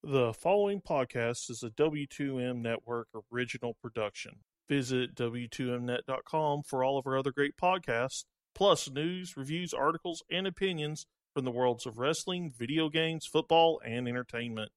The following podcast is a W2M Network original production. Visit W2Mnet.com for all of our other great podcasts, plus news, reviews, articles, and opinions from the worlds of wrestling, video games, football, and entertainment.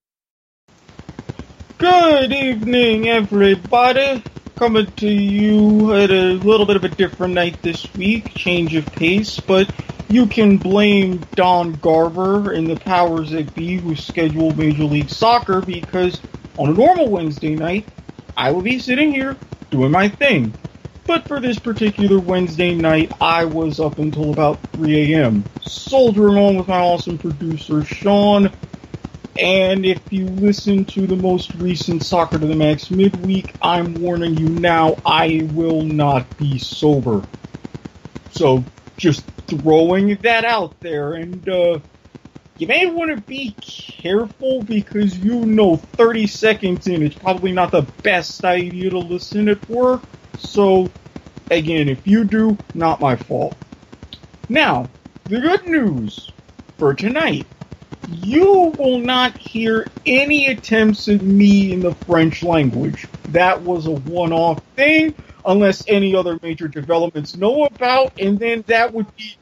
Good evening, everybody. Coming to you at a little bit of a different night this week, change of pace, but you can blame Don Garber and the powers that be who scheduled Major League Soccer because on a normal Wednesday night, I will be sitting here doing my thing. But for this particular Wednesday night, I was up until about 3 a.m. soldiering on with my awesome producer, Sean. And if you listen to the most recent Soccer to the Max midweek, I'm warning you now, I will not be sober. So, just throwing that out there, and you may want to be careful because 30 seconds in, it's probably not the best idea to listen at work. So, again, if you do, not my fault. Now, the good news for tonight. You will not hear any attempts at me in the French language. That was a one-off thing, unless any other major developments know about, and then that would be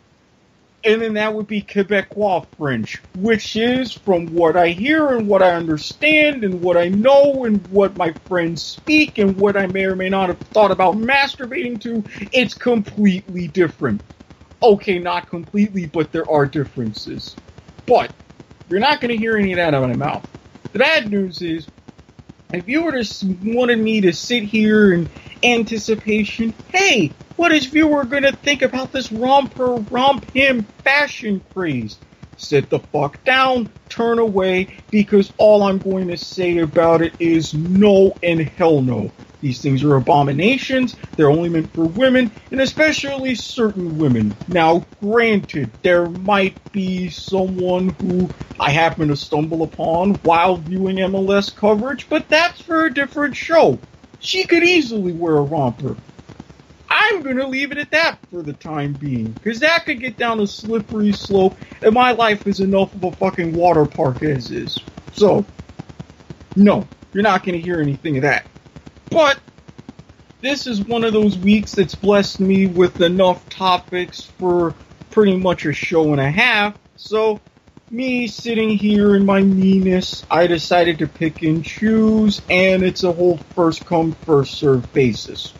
Quebecois French, which is, from what I hear and what I understand and what I know and what my friends speak and what I may or may not have thought about masturbating to, it's completely different. Okay, not completely, but there are differences. But you're not going to hear any of that out of my mouth. The bad news is, if you were to wanted me to sit here in anticipation, hey, what is viewer going to think about this romp him fashion craze? Sit the fuck down, turn away, because all I'm going to say about it is no and hell no. These things are abominations, they're only meant for women, and especially certain women. Now, granted, there might be someone who I happen to stumble upon while viewing MLS coverage, but that's for a different show. She could easily wear a romper. I'm going to leave it at that for the time being, because that could get down a slippery slope, and my life is enough of a fucking water park as is. So, no, you're not going to hear anything of that. But this is one of those weeks that's blessed me with enough topics for pretty much a show and a half. So, me sitting here in my meanness, I decided to pick and choose, and it's a whole first come, first served basis.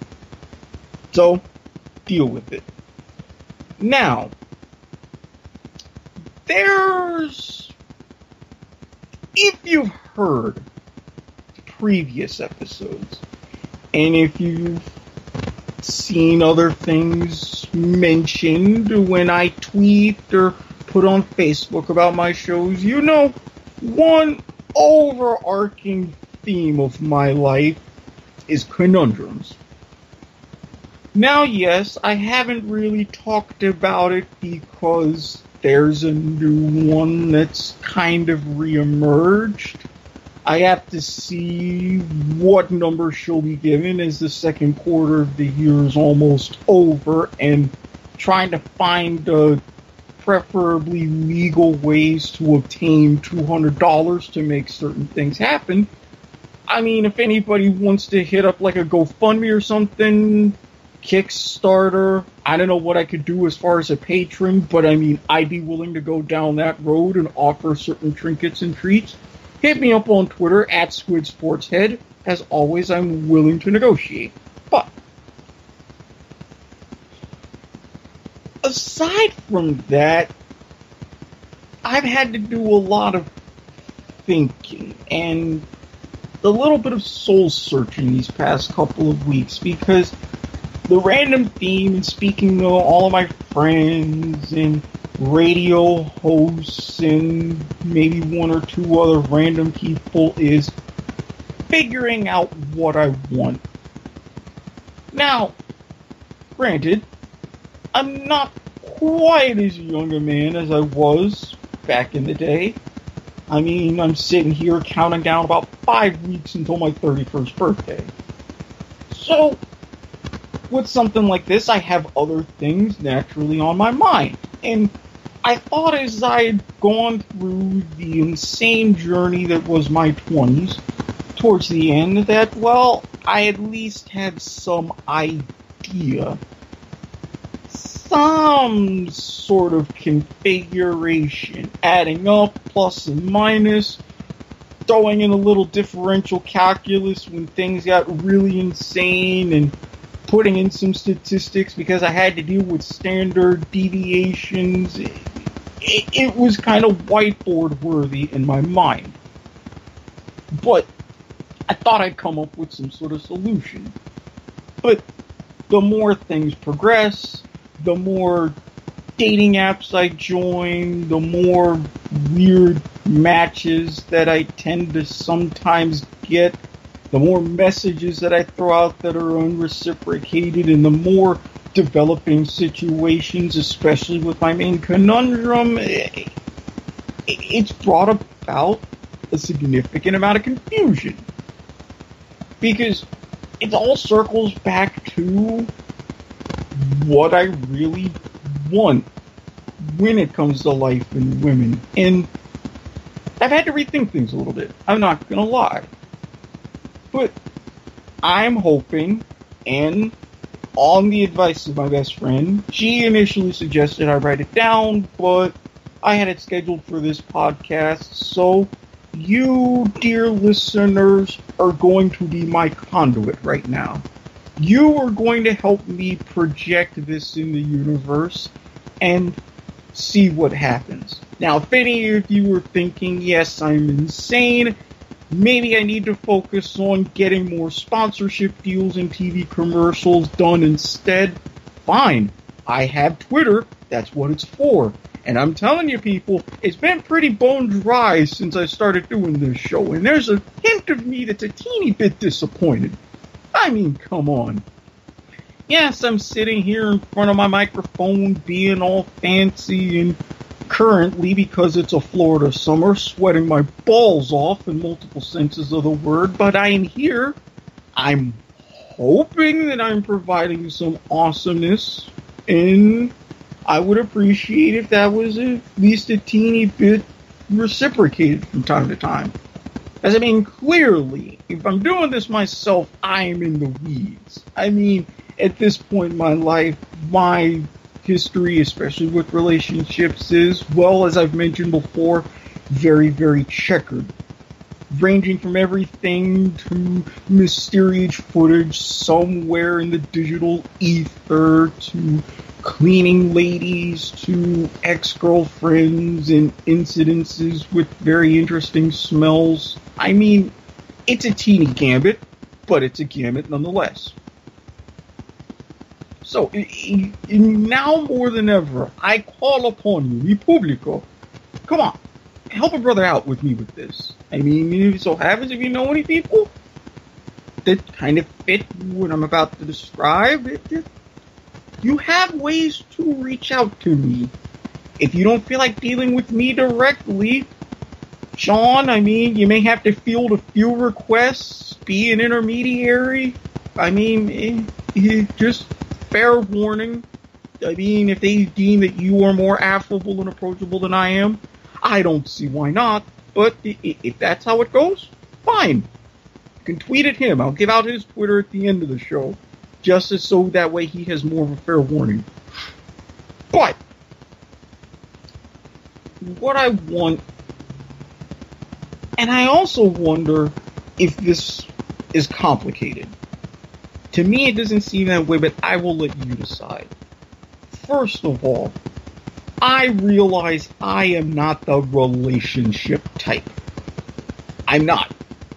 So, deal with it. Now, if you've heard previous episodes, and if you've seen other things mentioned when I tweet or put on Facebook about my shows, you know one overarching theme of my life is conundrums. Now, yes, I haven't really talked about it because there's a new one that's kind of reemerged. I have to see what number she'll be given as the second quarter of the year is almost over, and trying to find preferably legal ways to obtain $200 to make certain things happen. I mean, if anybody wants to hit up like a GoFundMe or something, Kickstarter, I don't know what I could do as far as a patron, but I mean, I'd be willing to go down that road and offer certain trinkets and treats. Hit me up on Twitter at SquidSportsHead. As always, I'm willing to negotiate. But aside from that, I've had to do a lot of thinking and a little bit of soul searching these past couple of weeks, because the random theme, and speaking to all of my friends and radio hosts and maybe one or two other random people, is figuring out what I want. Now, granted, I'm not quite as young a man as I was back in the day. I mean, I'm sitting here counting down about 5 weeks until my 31st birthday. So, with something like this, I have other things naturally on my mind. And I thought as I'd gone through the insane journey that was my 20s, towards the end, that, well, I at least had some idea. Some sort of configuration, adding up, plus and minus, throwing in a little differential calculus when things got really insane, and putting in some statistics because I had to deal with standard deviations. It was kind of whiteboard worthy in my mind. But I thought I'd come up with some sort of solution. But the more things progress, the more dating apps I join, the more weird matches that I tend to sometimes get, the more messages that I throw out that are unreciprocated, and the more developing situations, especially with my main conundrum, it's brought about a significant amount of confusion. Because it all circles back to what I really want when it comes to life and women. And I've had to rethink things a little bit. I'm not going to lie. But I'm hoping, and on the advice of my best friend, she initially suggested I write it down, but I had it scheduled for this podcast, so you, dear listeners, are going to be my conduit right now. You are going to help me project this in the universe and see what happens. Now, if any of you are thinking, yes, I'm insane, maybe I need to focus on getting more sponsorship deals and TV commercials done instead, fine. I have Twitter, that's what it's for. And I'm telling you people, it's been pretty bone dry since I started doing this show, and there's a hint of me that's a teeny bit disappointed. I mean, come on. Yes, I'm sitting here in front of my microphone being all fancy and currently, because it's a Florida summer, sweating my balls off in multiple senses of the word, but I'm here. I'm hoping that I'm providing some awesomeness, and I would appreciate if that was at least a teeny bit reciprocated from time to time. As I mean, clearly, if I'm doing this myself, I'm in the weeds. I mean, at this point in my life, my history, especially with relationships, is, well, as I've mentioned before, very, very checkered. Ranging from everything to mysterious footage somewhere in the digital ether, to cleaning ladies, to ex-girlfriends, and incidences with very interesting smells. I mean, it's a teeny gambit, but it's a gambit nonetheless. So, now more than ever, I call upon you, Republico. Come on, help a brother out with me with this. I mean, if it so happens, if you know any people that kind of fit what I'm about to describe, you have ways to reach out to me. If you don't feel like dealing with me directly, Sean, I mean, you may have to field a few requests, be an intermediary. I mean, just fair warning. I mean, if they deem that you are more affable and approachable than I am, I don't see why not. But if that's how it goes, fine. You can tweet at him. I'll give out his Twitter at the end of the show, just as so that way he has more of a fair warning. But what I want, and I also wonder if this is complicated. To me, it doesn't seem that way, but I will let you decide. First of all, I realize I am not the relationship type. I'm not.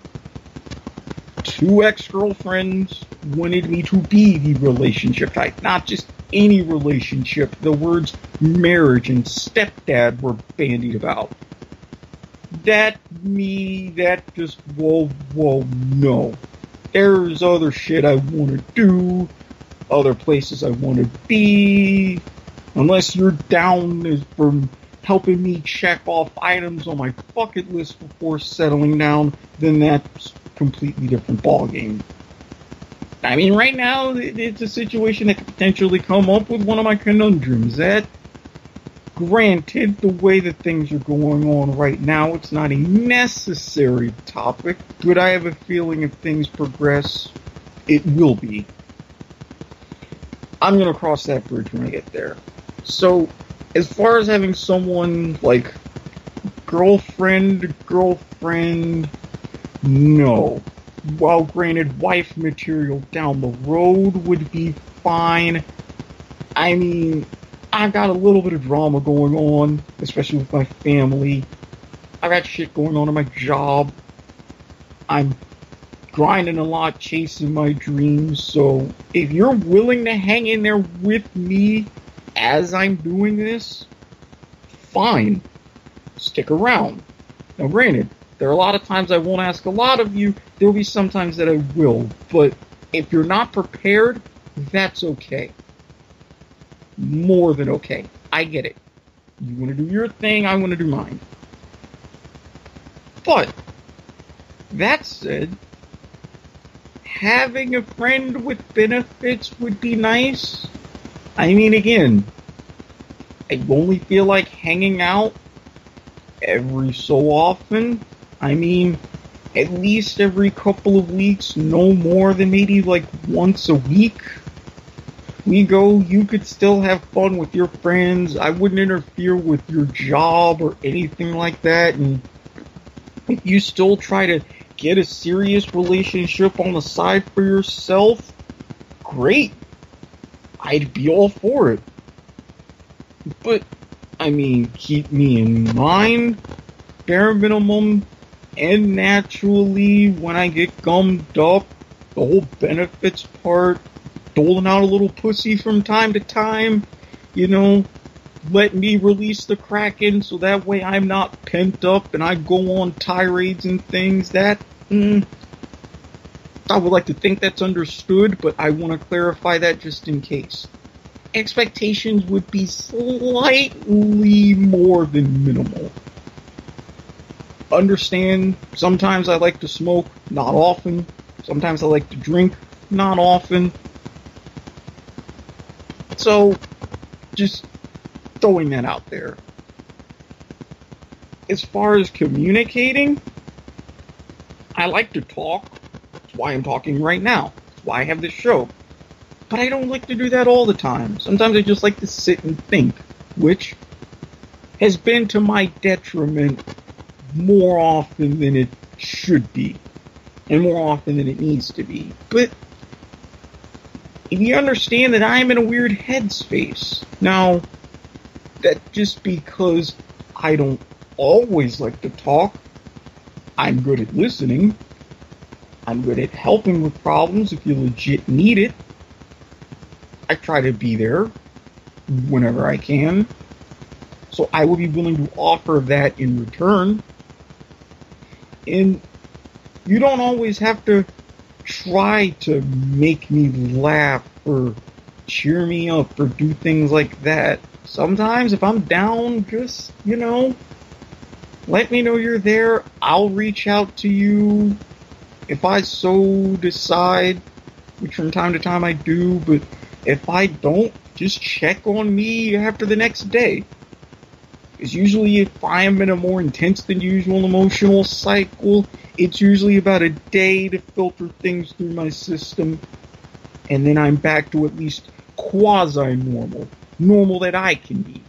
2 ex-girlfriends wanted me to be the relationship type, not just any relationship. The words marriage and stepdad were bandied about. That just, whoa, no. There's other shit I want to do, other places I want to be. Unless you're down for helping me check off items on my bucket list before settling down, then that's a completely different ballgame. I mean, right now, it's a situation that could potentially come up with one of my conundrums. That Granted, the way that things are going on right now, it's not a necessary topic, but I have a feeling if things progress, it will be. I'm going to cross that bridge when I get there. So, as far as having someone like girlfriend, no. While granted, wife material down the road would be fine. I mean, I got a little bit of drama going on, especially with my family. I got shit going on in my job. I'm grinding a lot, chasing my dreams. So if you're willing to hang in there with me as I'm doing this, fine. Stick around. Now granted, there are a lot of times I won't ask a lot of you. There will be some times that I will. But if you're not prepared, that's okay. More than okay. I get it. You want to do your thing, I want to do mine. But, that said, having a friend with benefits would be nice. I mean, again, I only feel like hanging out every so often. I mean, at least every couple of weeks, no more than maybe like once a week. We go, you could still have fun with your friends. I wouldn't interfere with your job or anything like that. And if you still try to get a serious relationship on the side for yourself, great. I'd be all for it. But, I mean, keep me in mind, bare minimum, and naturally, when I get gummed up, the whole benefits part, doling out a little pussy from time to time, you know, let me release the Kraken so that way I'm not pent up and I go on tirades and things. That, I would like to think that's understood, but I want to clarify that just in case. Expectations would be slightly more than minimal. Understand, sometimes I like to smoke, not often. Sometimes I like to drink, not often. So, just throwing that out there. As far as communicating, I like to talk. That's why I'm talking right now. That's why I have this show. But I don't like to do that all the time. Sometimes I just like to sit and think, which has been to my detriment more often than it should be. And more often than it needs to be. But if you understand that I'm in a weird headspace. Now, that's just because I don't always like to talk. I'm good at listening. I'm good at helping with problems if you legit need it. I try to be there whenever I can. So I will be willing to offer that in return. And you don't always have to try to make me laugh or cheer me up or do things like that. Sometimes if I'm down, just, let me know you're there. I'll reach out to you if I so decide, which from time to time I do, but if I don't, just check on me after the next day. Because usually if I am in a more intense than usual emotional cycle, it's usually about a day to filter things through my system, and then I'm back to at least quasi-normal. Normal that I can be.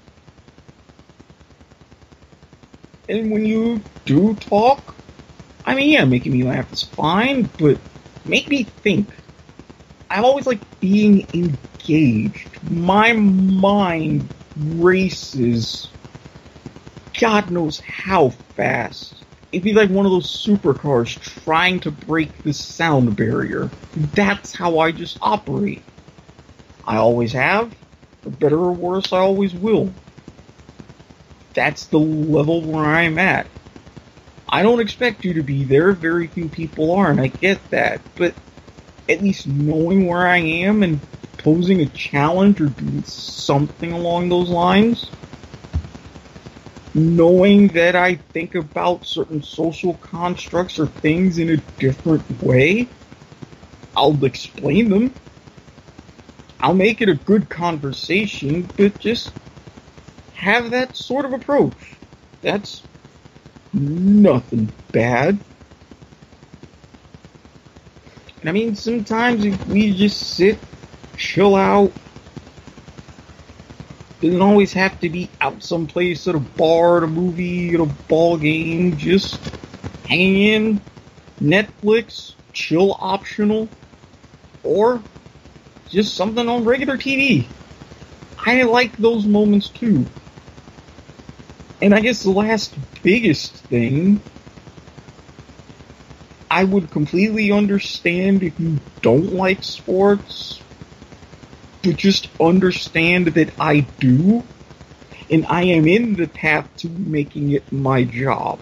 And when you do talk, I mean, yeah, making me laugh is fine, but make me think. I always like being engaged. My mind races God knows how fast. It'd be like one of those supercars trying to break the sound barrier. That's how I just operate. I always have. For better or worse, I always will. That's the level where I'm at. I don't expect you to be there. Very few people are, and I get that. But at least knowing where I am and posing a challenge or doing something along those lines, knowing that I think about certain social constructs or things in a different way, I'll explain them. I'll make it a good conversation, but just have that sort of approach. That's nothing bad. And I mean, sometimes if we just sit, chill out, doesn't always have to be out someplace at a bar, at a movie, at a ball game, just hanging in, Netflix, chill optional, or just something on regular TV. I like those moments too. And I guess the last biggest thing, I would completely understand if you don't like sports, but just understand that I do, and I am in the path to making it my job.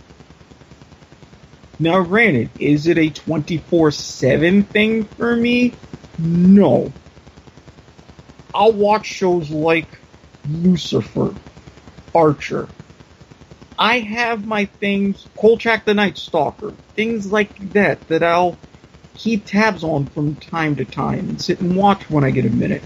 Now granted, is it a 24/7 thing for me? No. I'll watch shows like Lucifer, Archer. I have my things, Kolchak the Night Stalker, things like that I'll keep tabs on from time to time and sit and watch when I get a minute.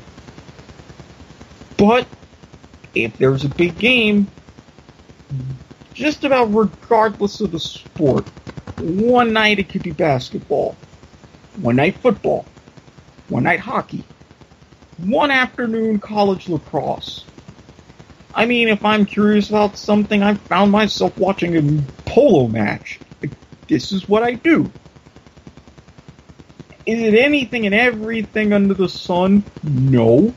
But if there's a big game, just about regardless of the sport, one night it could be basketball, one night football, one night hockey, one afternoon college lacrosse. I mean, if I'm curious about something, I've found myself watching a polo match. This is what I do. Is it anything and everything under the sun? No.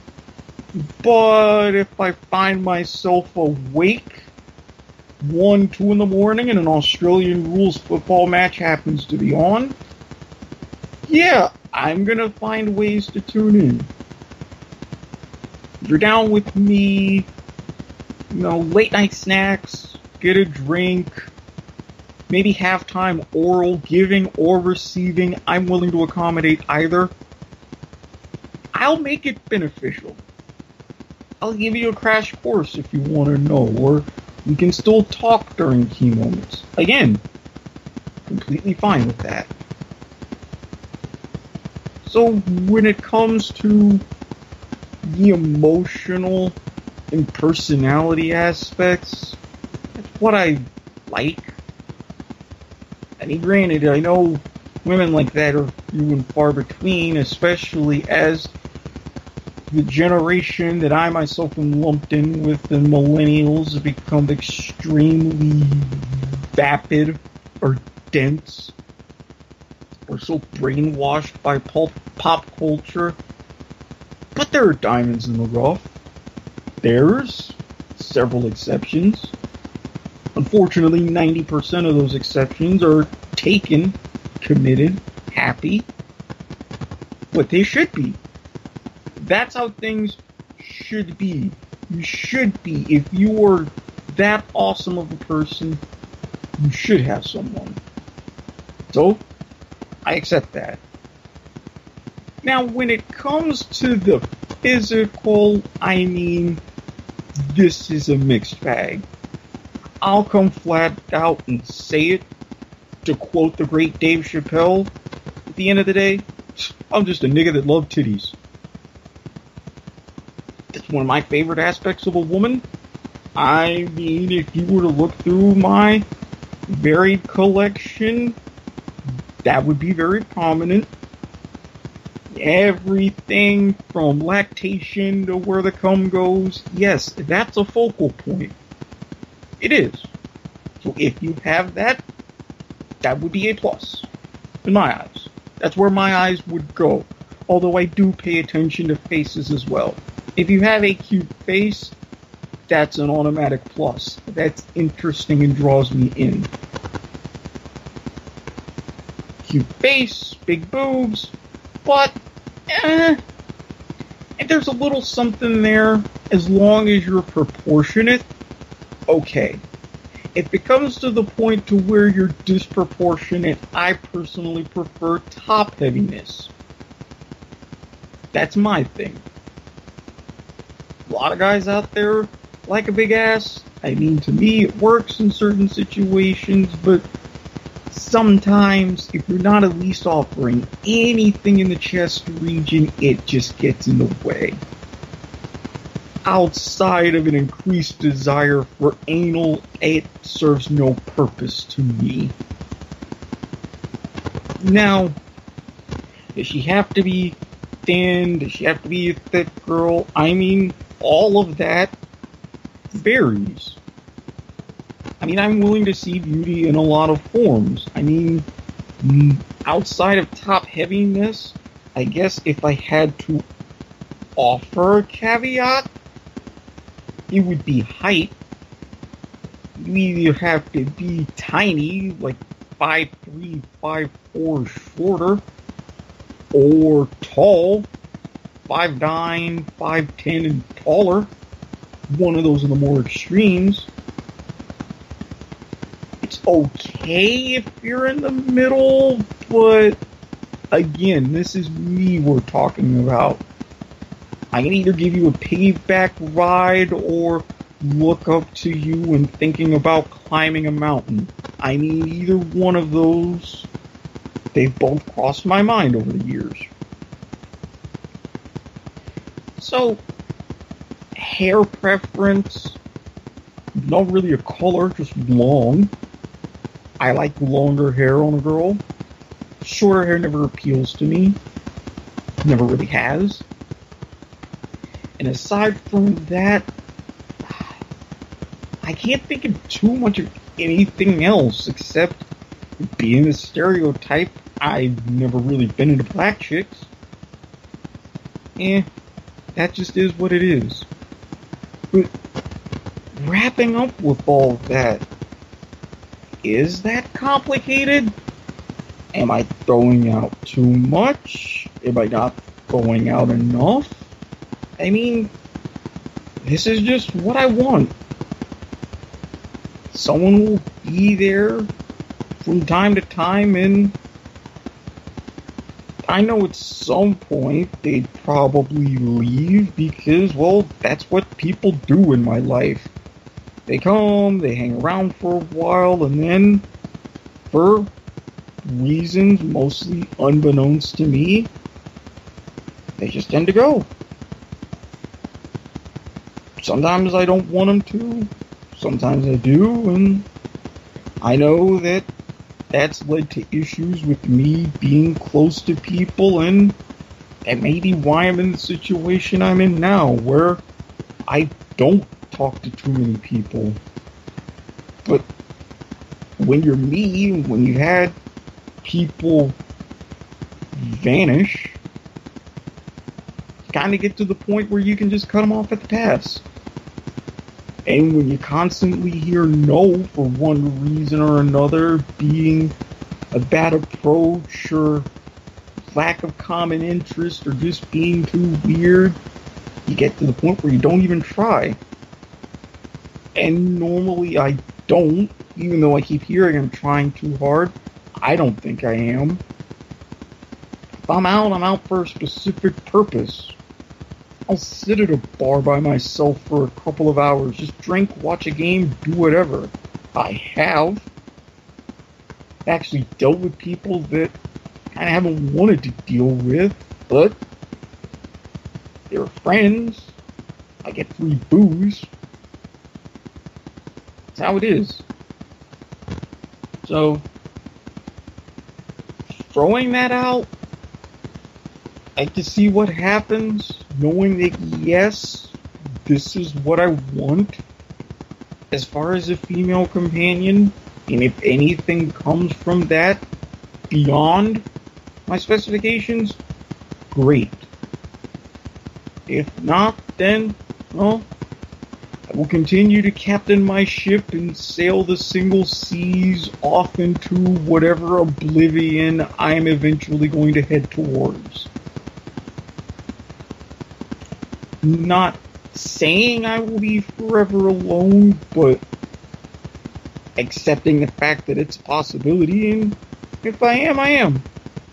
But if I find myself awake 1, 2 in the morning and an Australian rules football match happens to be on, yeah, I'm gonna find ways to tune in. If you're down with me, late night snacks, get a drink, maybe halftime oral, giving or receiving, I'm willing to accommodate either. I'll make it beneficial. I'll give you a crash course if you want to know, or we can still talk during key moments. Again, completely fine with that. So when it comes to the emotional and personality aspects, that's what I like. I mean, granted, I know women like that are few and far between, especially as the generation that I myself am lumped in with, the millennials, have become extremely vapid or dense, or so brainwashed by pop culture. But there are diamonds in the rough. There's several exceptions. Unfortunately, 90% of those exceptions are taken, committed, happy. But they should be. That's how things should be. You should be. If you are that awesome of a person, you should have someone. So, I accept that. Now, when it comes to the physical, I mean, this is a mixed bag. I'll come flat out and say it. To quote the great Dave Chappelle, at the end of the day, I'm just a nigga that loves titties. It's one of my favorite aspects of a woman. I mean, if you were to look through my varied collection, that would be very prominent. Everything from lactation to where the cum goes, yes, that's a focal point. It is. So if you have that, that would be a plus. In my eyes. That's where my eyes would go. Although I do pay attention to faces as well. If you have a cute face, that's an automatic plus. That's interesting and draws me in. Cute face, big boobs, but and there's a little something there as long as you're proportionate. Okay. If it comes to the point to where you're disproportionate, I personally prefer top heaviness. That's my thing. A lot of guys out there like a big ass. I mean, to me, it works in certain situations, but sometimes, if you're not at least offering anything in the chest region, it just gets in the way. outside of an increased desire for anal, it serves no purpose to me. Now, does she have to be thin? Does she have to be a thick girl? I mean, all of that varies. I mean, I'm willing to see beauty in a lot of forms. I mean, outside of top heaviness, I guess if I had to offer a caveat, it would be height. You either have to be tiny, like 5'3", 5'4", shorter, or tall, 5'9", 5'10", and taller. One of those are the more extremes. It's okay if you're in the middle, but again, this is me we're talking about. I can either give you a piggyback ride or look up to you and thinking about climbing a mountain. I mean, either one of those, they've both crossed my mind over the years. So, hair preference, not really a color, just long. I like longer hair on a girl. Shorter hair never appeals to me. Never really has. And aside from that, I can't think of too much of anything else except being a stereotype. I've never really been into black chicks. That just is what it is. But wrapping up with all that, is that complicated? Am I throwing out too much? Am I not throwing out enough? I mean, this is just what I want. Someone will be there from time to time, and I know at some point they'd probably leave because, well, that's what people do in my life. They come, they hang around for a while, and then, for reasons mostly unbeknownst to me, they just tend to go. Sometimes I don't want them to, sometimes I do, and I know that that's led to issues with me being close to people, and that may be why I'm in the situation I'm in now, where I don't talk to too many people. But when you're me, when you had people vanish, you kind of get to the point where you can just cut them off at the pass. And when you constantly hear no for one reason or another, being a bad approach or lack of common interest or just being too weird, you get to the point where you don't even try. And normally I don't, even though I keep hearing I'm trying too hard. I don't think I am. If I'm out for a specific purpose. I'll sit at a bar by myself for a couple of hours, just drink, watch a game, do whatever. I have actually dealt with people that I haven't wanted to deal with, but they're friends. I get free booze. That's how it is. So, throwing that out, I like to see what happens, knowing that yes, this is what I want as far as a female companion, and if anything comes from that beyond my specifications, great. If not, then, well, I will continue to captain my ship and sail the single seas off into whatever oblivion I'm eventually going to head towards. Not saying I will be forever alone, but accepting the fact that it's a possibility, and if I am, I am.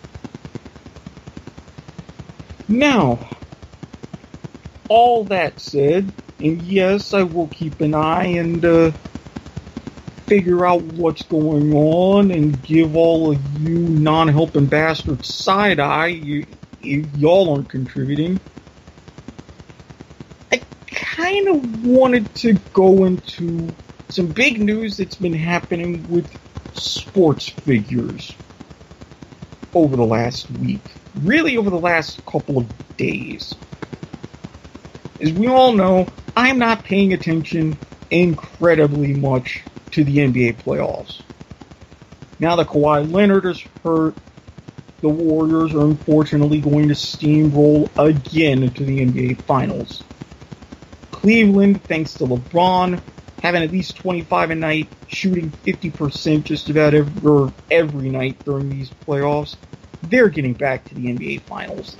Now, all that said, and yes, I will keep an eye and figure out what's going on and give all of you non-helping bastards side-eye, y'all aren't contributing. I kind of wanted to go into some big news that's been happening with sports figures over the last week. Really over the last couple of days. As we all know, I'm not paying attention incredibly much to the NBA playoffs. Now that Kawhi Leonard is hurt, the Warriors are unfortunately going to steamroll again to the NBA Finals. Cleveland, thanks to LeBron, having at least 25 a night, shooting 50% just about every night during these playoffs, they're getting back to the NBA Finals.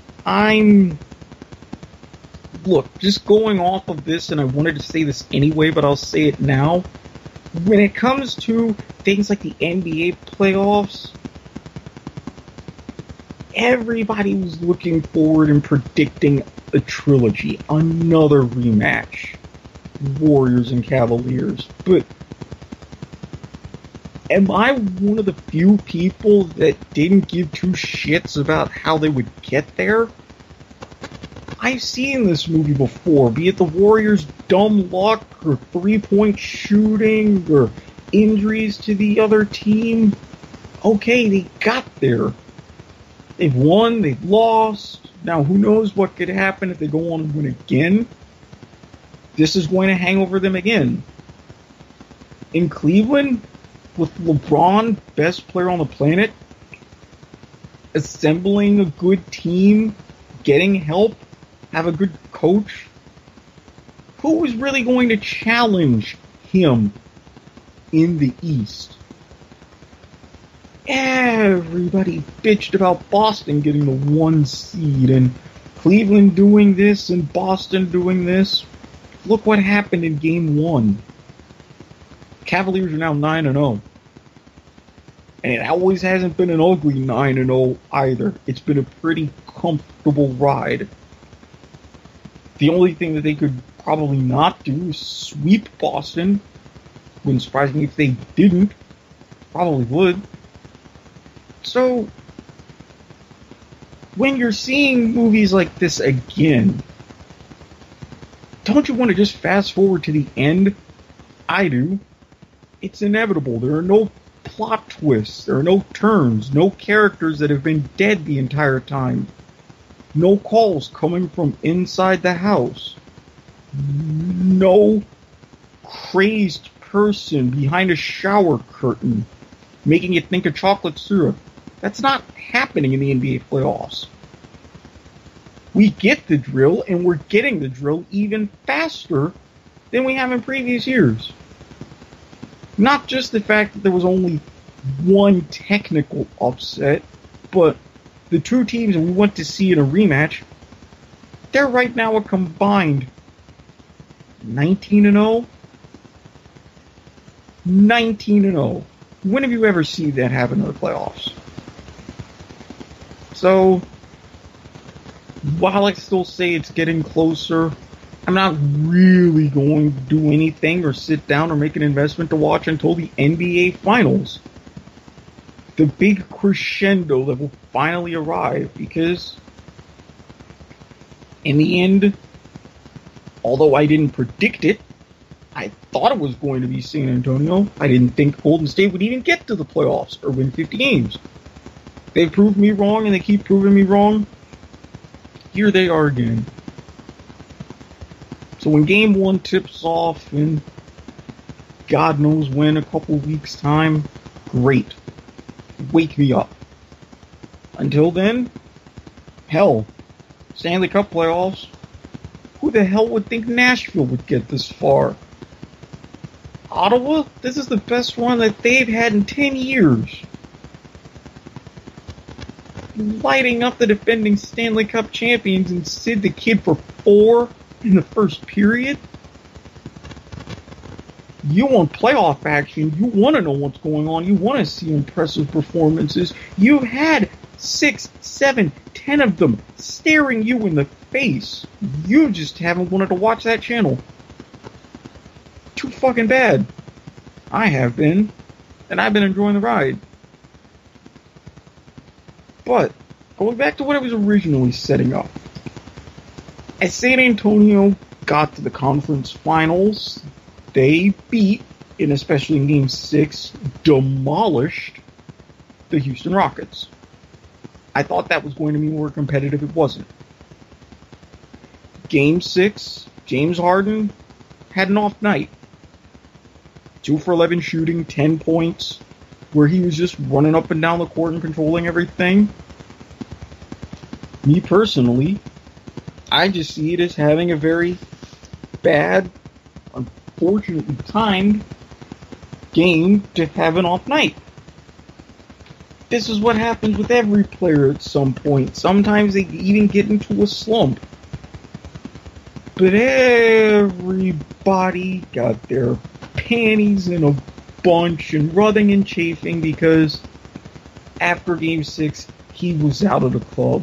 Look, just going off of this, and I wanted to say this anyway, but I'll say it now. When it comes to things like the NBA playoffs, everybody was looking forward and predicting a trilogy, another rematch, Warriors and Cavaliers. But am I one of the few people that didn't give two shits about how they would get there? I've seen this movie before, be it the Warriors' dumb luck, or three-point shooting, or injuries to the other team. Okay, they got there. They've won, they've lost. Now, who knows what could happen if they go on and win again? This is going to hang over them again. In Cleveland, with LeBron, best player on the planet, assembling a good team, getting help, have a good coach, who is really going to challenge him in the East? Everybody bitched about Boston getting the 1 seed and Cleveland doing this and Boston doing this. Look what happened in Game 1. Cavaliers are now 9-0. And it always hasn't been an ugly 9-0 either. It's been a pretty comfortable ride. The only thing that they could probably not do is sweep Boston. Wouldn't surprise me if they didn't. Probably would. So, when you're seeing movies like this again, don't you want to just fast forward to the end? I do. It's inevitable. There are no plot twists. There are no turns. No characters that have been dead the entire time. No calls coming from inside the house. No crazed person behind a shower curtain making you think of chocolate syrup. That's not happening in the NBA playoffs. We get the drill, and we're getting the drill even faster than we have in previous years. Not just the fact that there was only one technical upset, but the two teams that we want to see in a rematch, they're right now a combined 19-0. 19-0. When have you ever seen that happen in the playoffs? So, while I still say it's getting closer, I'm not really going to do anything or sit down or make an investment to watch until the NBA Finals. The big crescendo that will finally arrive, because in the end, although I didn't predict it, I thought it was going to be San Antonio. I didn't think Golden State would even get to the playoffs or win 50 games. They proved me wrong, and they keep proving me wrong. Here they are again. So when Game 1 tips off in God knows when, a couple weeks' time, great. Wake me up. Until then, hell, Stanley Cup playoffs, who the hell would think Nashville would get this far? Ottawa, this is the best run that they've had in 10 years. Lighting up the defending Stanley Cup champions and Sid the Kid for 4 in the first period. You want playoff action. You want to know what's going on. You want to see impressive performances. You've had 6, 7, 10 of them staring you in the face. You just haven't wanted to watch that channel. Too fucking bad. I have been. And I've been enjoying the ride. But, going back to what I was originally setting up. As San Antonio got to the conference finals. They beat, and especially in Game 6, demolished the Houston Rockets. I thought that was going to be more competitive. It wasn't. Game 6, James Harden had an off night. 2 for 11 shooting, 10 points, where he was just running up and down the court and controlling everything. Me personally, I just see it as having a very bad, unfortunately timed game to have an off night. This is what happens with every player at some point. Sometimes they even get into a slump. But everybody got their panties in a bunch and rubbing and chafing because after Game 6, he was out of the club.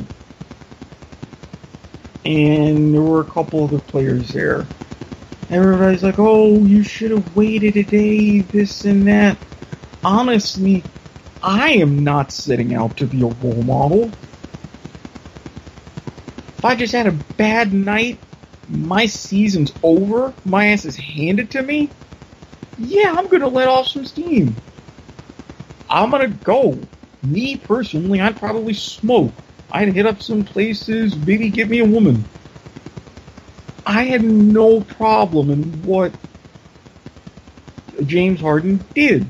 And there were a couple other players there. Everybody's like, oh, you should have waited a day, this and that. Honestly, I am not setting out to be a role model. If I just had a bad night, my season's over, my ass is handed to me, yeah, I'm going to let off some steam. I'm going to go. Me, personally, I'd probably smoke. I'd hit up some places, maybe get me a woman. I had no problem in what James Harden did.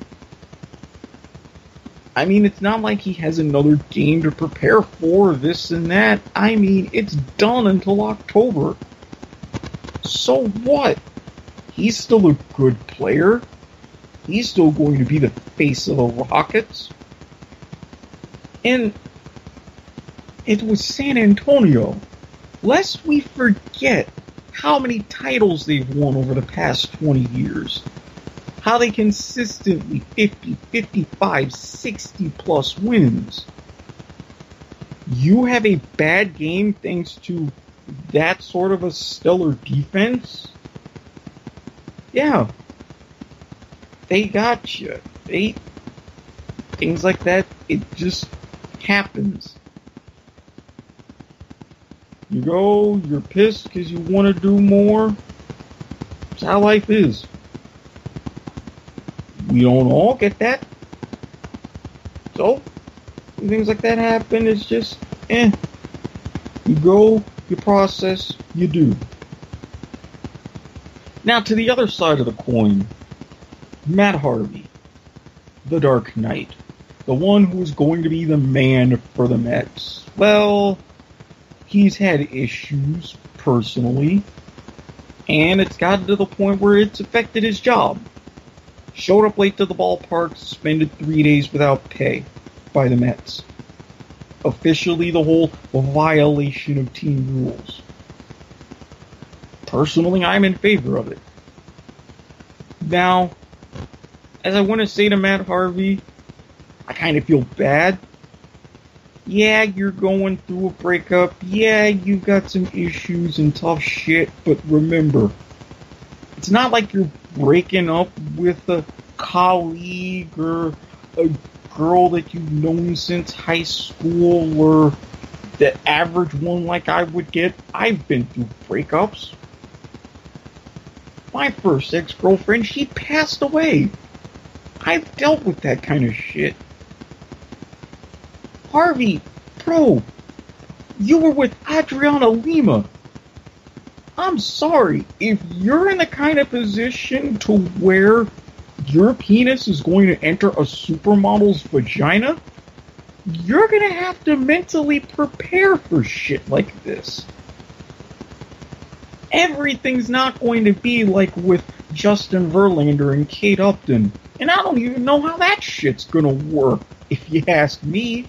I mean, it's not like he has another game to prepare for, this and that. I mean, it's done until October. So what? He's still a good player. He's still going to be the face of the Rockets. And it was San Antonio. Lest we forget how many titles they've won over the past 20 years. How they consistently 50, 55, 60 plus wins. You have a bad game thanks to that sort of a stellar defense? Yeah. They got you. Things like that, it just happens. You go, you're pissed because you want to do more. That's how life is. We don't all get that. So, when things like that happen, it's just, You go, you process, you do. Now, to the other side of the coin, Matt Harvey, the Dark Knight, the one who's going to be the man for the Mets. Well, he's had issues, personally, and it's gotten to the point where it's affected his job. Showed up late to the ballpark, suspended 3 days without pay by the Mets. Officially the whole violation of team rules. Personally, I'm in favor of it. Now, as I want to say to Matt Harvey, I kind of feel bad. Yeah, you're going through a breakup. Yeah, you've got some issues and tough shit, but remember, it's not like you're breaking up with a colleague or a girl that you've known since high school or the average one like I would get. I've been through breakups. My first ex-girlfriend, she passed away. I've dealt with that kind of shit. Harvey, bro, you were with Adriana Lima. I'm sorry, if you're in the kind of position to where your penis is going to enter a supermodel's vagina, you're going to have to mentally prepare for shit like this. Everything's not going to be like with Justin Verlander and Kate Upton. And I don't even know how that shit's going to work, if you ask me.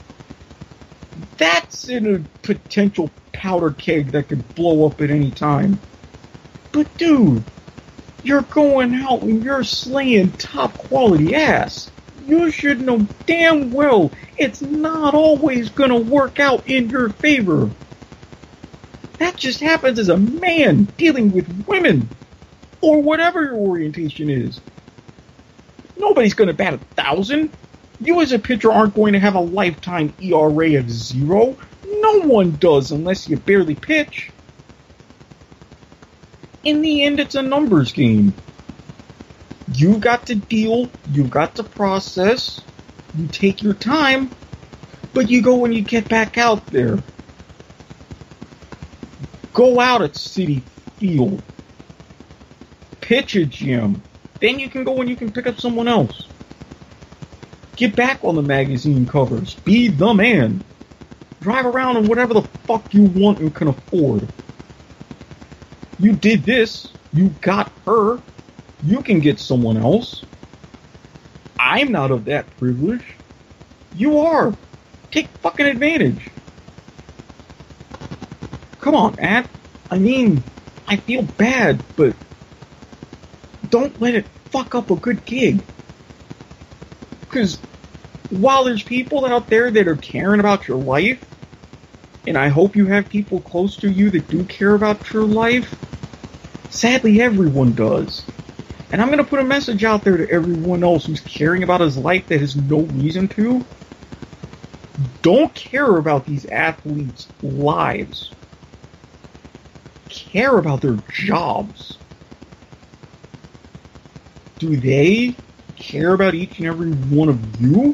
That's in a potential powder keg that could blow up at any time. But dude, you're going out and you're slaying top quality ass. You should know damn well it's not always gonna work out in your favor. That just happens as a man dealing with women. Or whatever your orientation is. Nobody's gonna bat 1,000. You as a pitcher aren't going to have a lifetime ERA of 0. No one does unless you barely pitch. In the end, it's a numbers game. You've got to deal, you've got to process, you take your time, but you go and you get back out there. Go out at Citi Field. Pitch a gym. Then you can go and you can pick up someone else. Get back on the magazine covers. Be the man. Drive around in whatever the fuck you want and can afford. You did this. You got her. You can get someone else. I'm not of that privilege. You are. Take fucking advantage. Come on, Matt. I mean, I feel bad, but don't let it fuck up a good gig. Because while there's people out there that are caring about your life, and I hope you have people close to you that do care about your life, sadly everyone does. And I'm going to put a message out there to everyone else who's caring about his life that has no reason to. Don't care about these athletes' lives. Care about their jobs. Do they care about each and every one of you?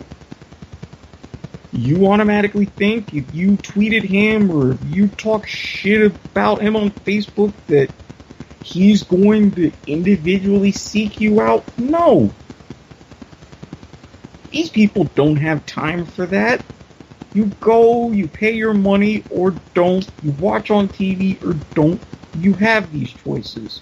You automatically think if you tweeted him or if you talk shit about him on Facebook that he's going to individually seek you out? No. These people don't have time for that. You go, you pay your money or don't. You watch on TV or don't. You have these choices.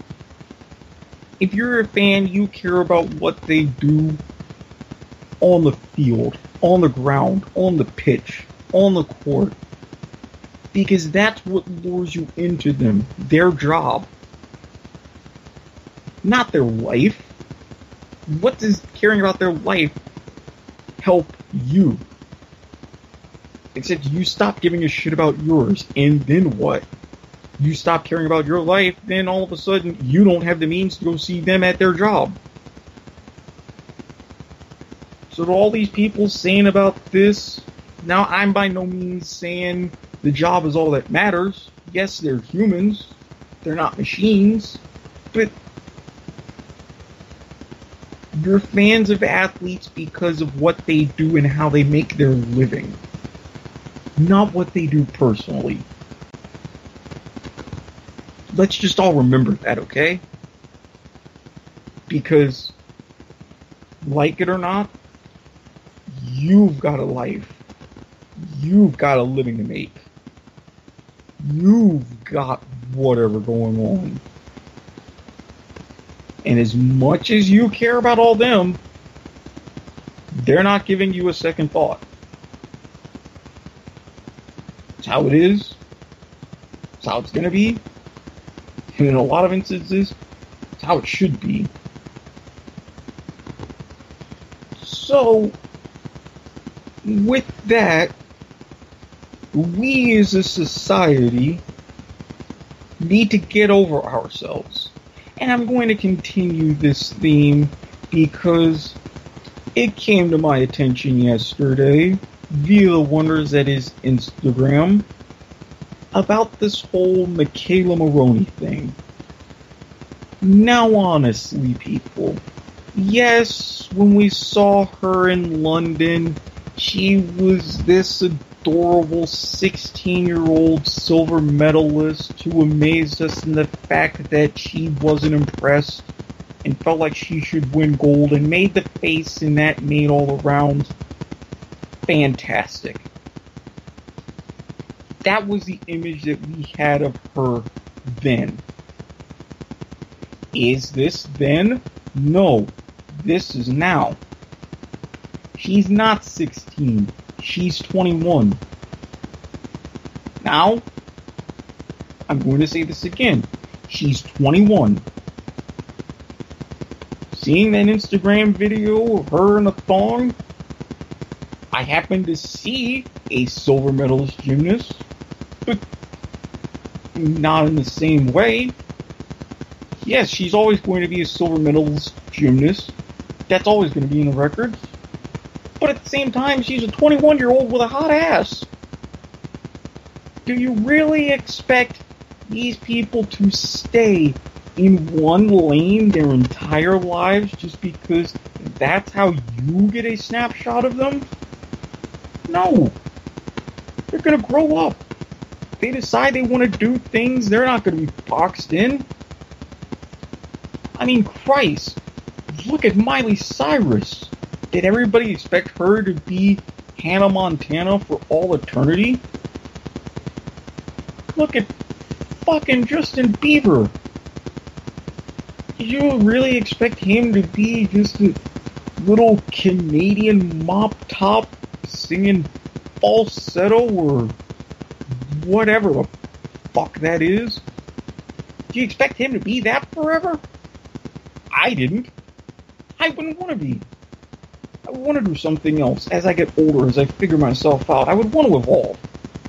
If you're a fan, you care about what they do on the field, on the ground, on the pitch, on the court. Because that's what lures you into them. Their job. Not their life. What does caring about their life help you? Except you stop giving a shit about yours, and then what? You stop caring about your life, then all of a sudden you don't have the means to go see them at their job. So to all these people saying about this, now I'm by no means saying the job is all that matters. Yes, they're humans. They're not machines. But you're fans of athletes because of what they do and how they make their living. Not what they do personally. Let's just all remember that, okay? Because, like it or not, you've got a life. You've got a living to make. You've got whatever going on. And as much as you care about all them, they're not giving you a second thought. It's how it is. It's how it's going to be. And in a lot of instances, it's how it should be. So, with that, we as a society need to get over ourselves. And I'm going to continue this theme because it came to my attention yesterday via the wonders that is Instagram about this whole Michaela Maroney thing. Now honestly, people, yes, when we saw her in London, she was this adorable 16-year-old silver medalist who amazed us in the fact that she wasn't impressed and felt like she should win gold and made the face and that made all around fantastic. That was the image that we had of her then. Is this then? No. This is now. She's not 16. She's 21. Now, I'm going to say this again. She's 21. Seeing that Instagram video of her in a thong, I happened to see a silver medalist gymnast, but not in the same way. Yes, she's always going to be a silver medalist gymnast. That's always going to be in the records. But at the same time, she's a 21-year-old with a hot ass. Do you really expect these people to stay in one lane their entire lives just because that's how you get a snapshot of them? No. They're going to grow up. If they decide they want to do things, they're not going to be boxed in. I mean, Christ. Look at Miley Cyrus. Did everybody expect her to be Hannah Montana for all eternity? Look at fucking Justin Bieber. Did you really expect him to be just a little Canadian mop top singing falsetto or whatever the fuck that is? Do you expect him to be that forever? I didn't. I wouldn't want to be. I would want to do something else as I get older, as I figure myself out. I would want to evolve.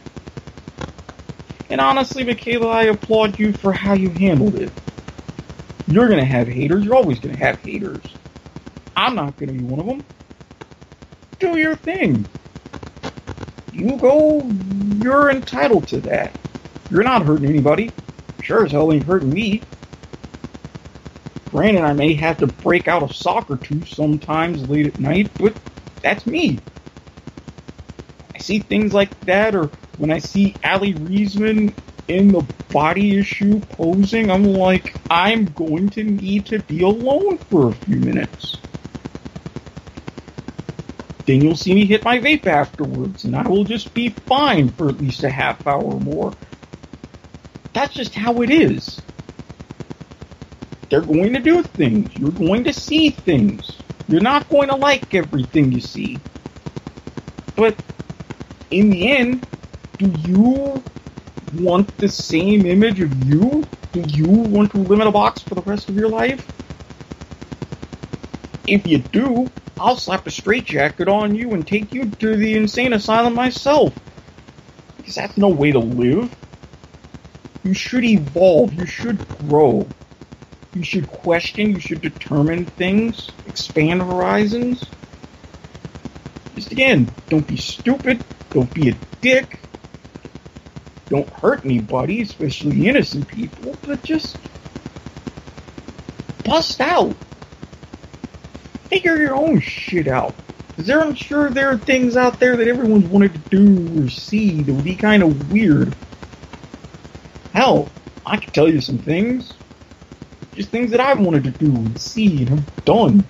And honestly, Michaela, I applaud you for how you handled it. You're going to have haters. You're always going to have haters. I'm not going to be one of them. Do your thing. You go, you're entitled to that. You're not hurting anybody. Sure as hell ain't hurting me. Granted, I may have to break out a sock or two sometimes late at night, but that's me. I see things like that, or when I see Ali Reisman in the body issue posing, I'm like, I'm going to need to be alone for a few minutes. Then you'll see me hit my vape afterwards, and I will just be fine for at least a half hour or more. That's just how it is. They're going to do things. You're going to see things. You're not going to like everything you see. But in the end, do you want the same image of you? Do you want to live in a box for the rest of your life? If you do, I'll slap a straitjacket on you and take you to the insane asylum myself. Because that's no way to live. You should evolve. You should grow. You should question. You should determine things. Expand horizons. Just again, don't be stupid. Don't be a dick. Don't hurt anybody, especially innocent people, but just bust out. Figure your own shit out. Because I'm sure there are things out there that everyone's wanted to do or see that would be kind of weird. Hell, I could tell you some things. Just things that I've wanted to do and see and have done.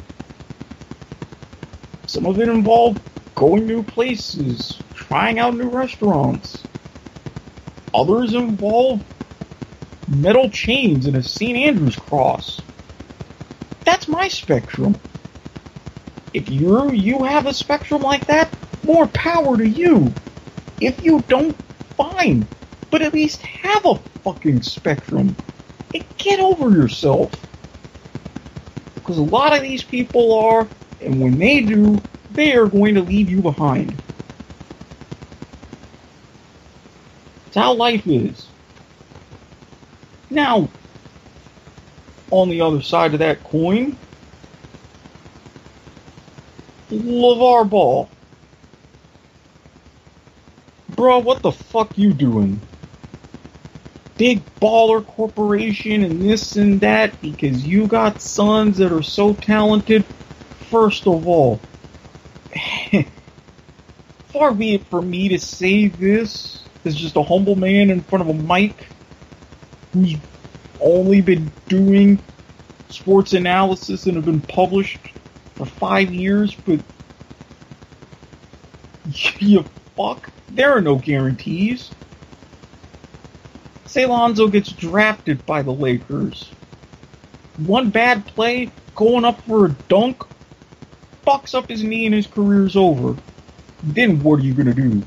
Some of it involved going new places, trying out new restaurants. Others involve metal chains and a St. Andrew's cross. That's my spectrum. If you have a spectrum like that, more power to you. If you don't, fine. But at least have a fucking spectrum. And get over yourself. Because a lot of these people are, and when they do, they are going to leave you behind. It's how life is. Now, on the other side of that coin, LeVar Ball. Bro, what the fuck you doing? Big baller corporation and this and that because you got sons that are so talented. First of all, far be it for me to say this as just a humble man in front of a mic who's only been doing sports analysis and have been published for 5 years, but you fuck, there are no guarantees. Say Lonzo gets drafted by the Lakers. One bad play, going up for a dunk, fucks up his knee and his career's over. Then what are you gonna do?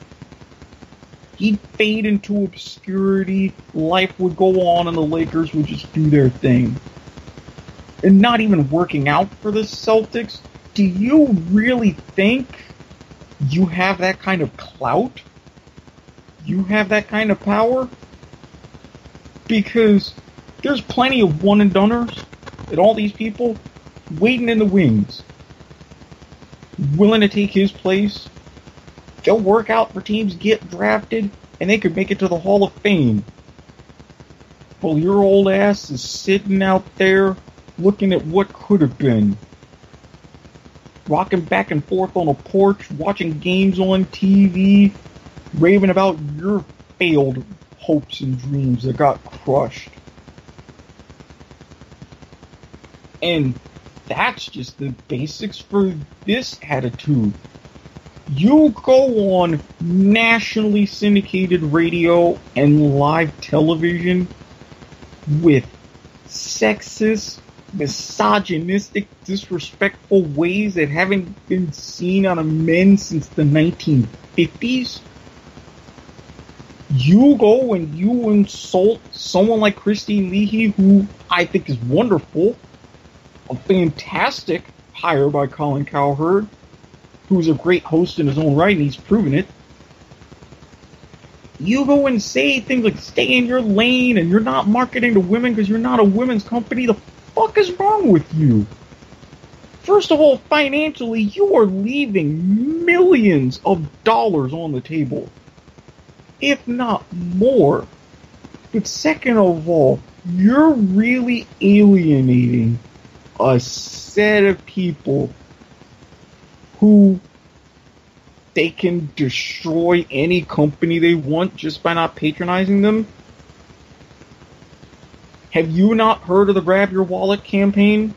He'd fade into obscurity, life would go on, and the Lakers would just do their thing. And not even working out for the Celtics, do you really think you have that kind of clout? You have that kind of power? Because there's plenty of one-and-doners and all these people waiting in the wings, willing to take his place. They'll work out for teams, get drafted, and they could make it to the Hall of Fame. while your old ass is sitting out there looking at what could have been. Rocking back and forth on a porch, watching games on TV, raving about your failed hopes and dreams that got crushed. And that's just the basics for this attitude. You go on nationally syndicated radio and live television with sexist, misogynistic, disrespectful ways that haven't been seen out of men since the 1950s. You go and you insult someone like Christine Leahy, who I think is wonderful, a fantastic hire by Colin Cowherd, who's a great host in his own right, and he's proven it. You go and say things like stay in your lane and you're not marketing to women because you're not a women's company. The fuck is wrong with you? First of all, financially, you are leaving millions of dollars on the table, if not more. But second of all, you're really alienating a set of people who they can destroy any company they want just by not patronizing them. Have you not heard of the Grab Your Wallet campaign?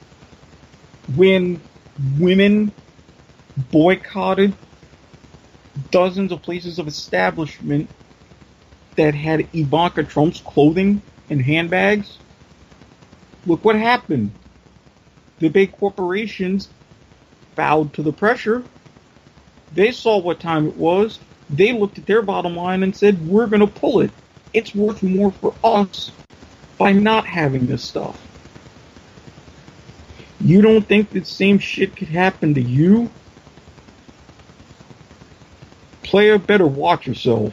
When women boycotted dozens of places of establishment that had Ivanka Trump's clothing and handbags? Look what happened. The big corporations bowed to the pressure. They saw what time it was. They looked at their bottom line and said, we're going to pull it. It's worth more for us by not having this stuff. You don't think the same shit could happen to you? Player, better watch yourself.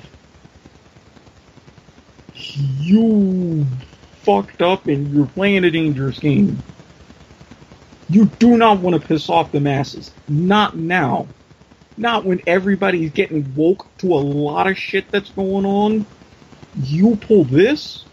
You fucked up and you're playing a dangerous game. You do not want to piss off the masses. Not now. Not when everybody's getting woke to a lot of shit that's going on. You pull this?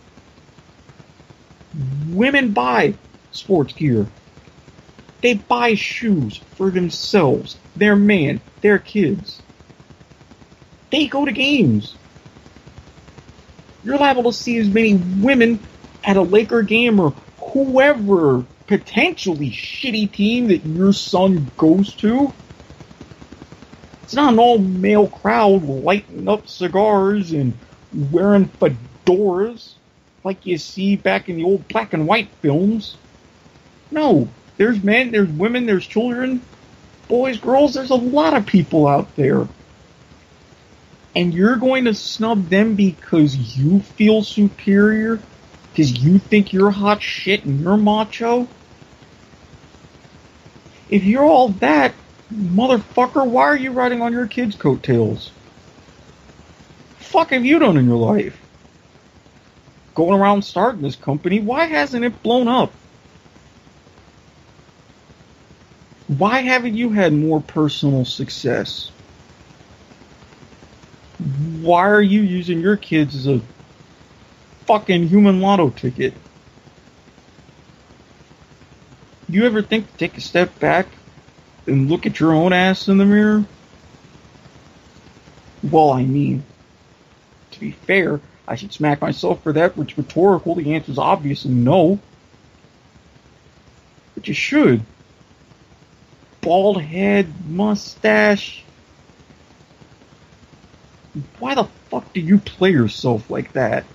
Women buy sports gear. They buy shoes for themselves, their man, their kids. They go to games. You're liable to see as many women at a Laker game or whoever potentially shitty team that your son goes to. It's not an all-male crowd lighting up cigars and wearing fedoras like you see back in the old black and white films. No, there's men, there's women, there's children, boys, girls, there's a lot of people out there. And you're going to snub them because you feel superior? Because you think you're hot shit and you're macho? If you're all that, motherfucker, why are you riding on your kids' coattails? Fuck have you done in your life? Going around starting this company, why hasn't it blown up? Why haven't you had more personal success? Why are you using your kids as a fucking human lotto ticket? You ever think to take a step back and look at your own ass in the mirror? Well, I mean, to be fair, I should smack myself for that, which rhetorical, the answer is obviously no. But you should. Bald head, mustache. Why the fuck do you play yourself like that?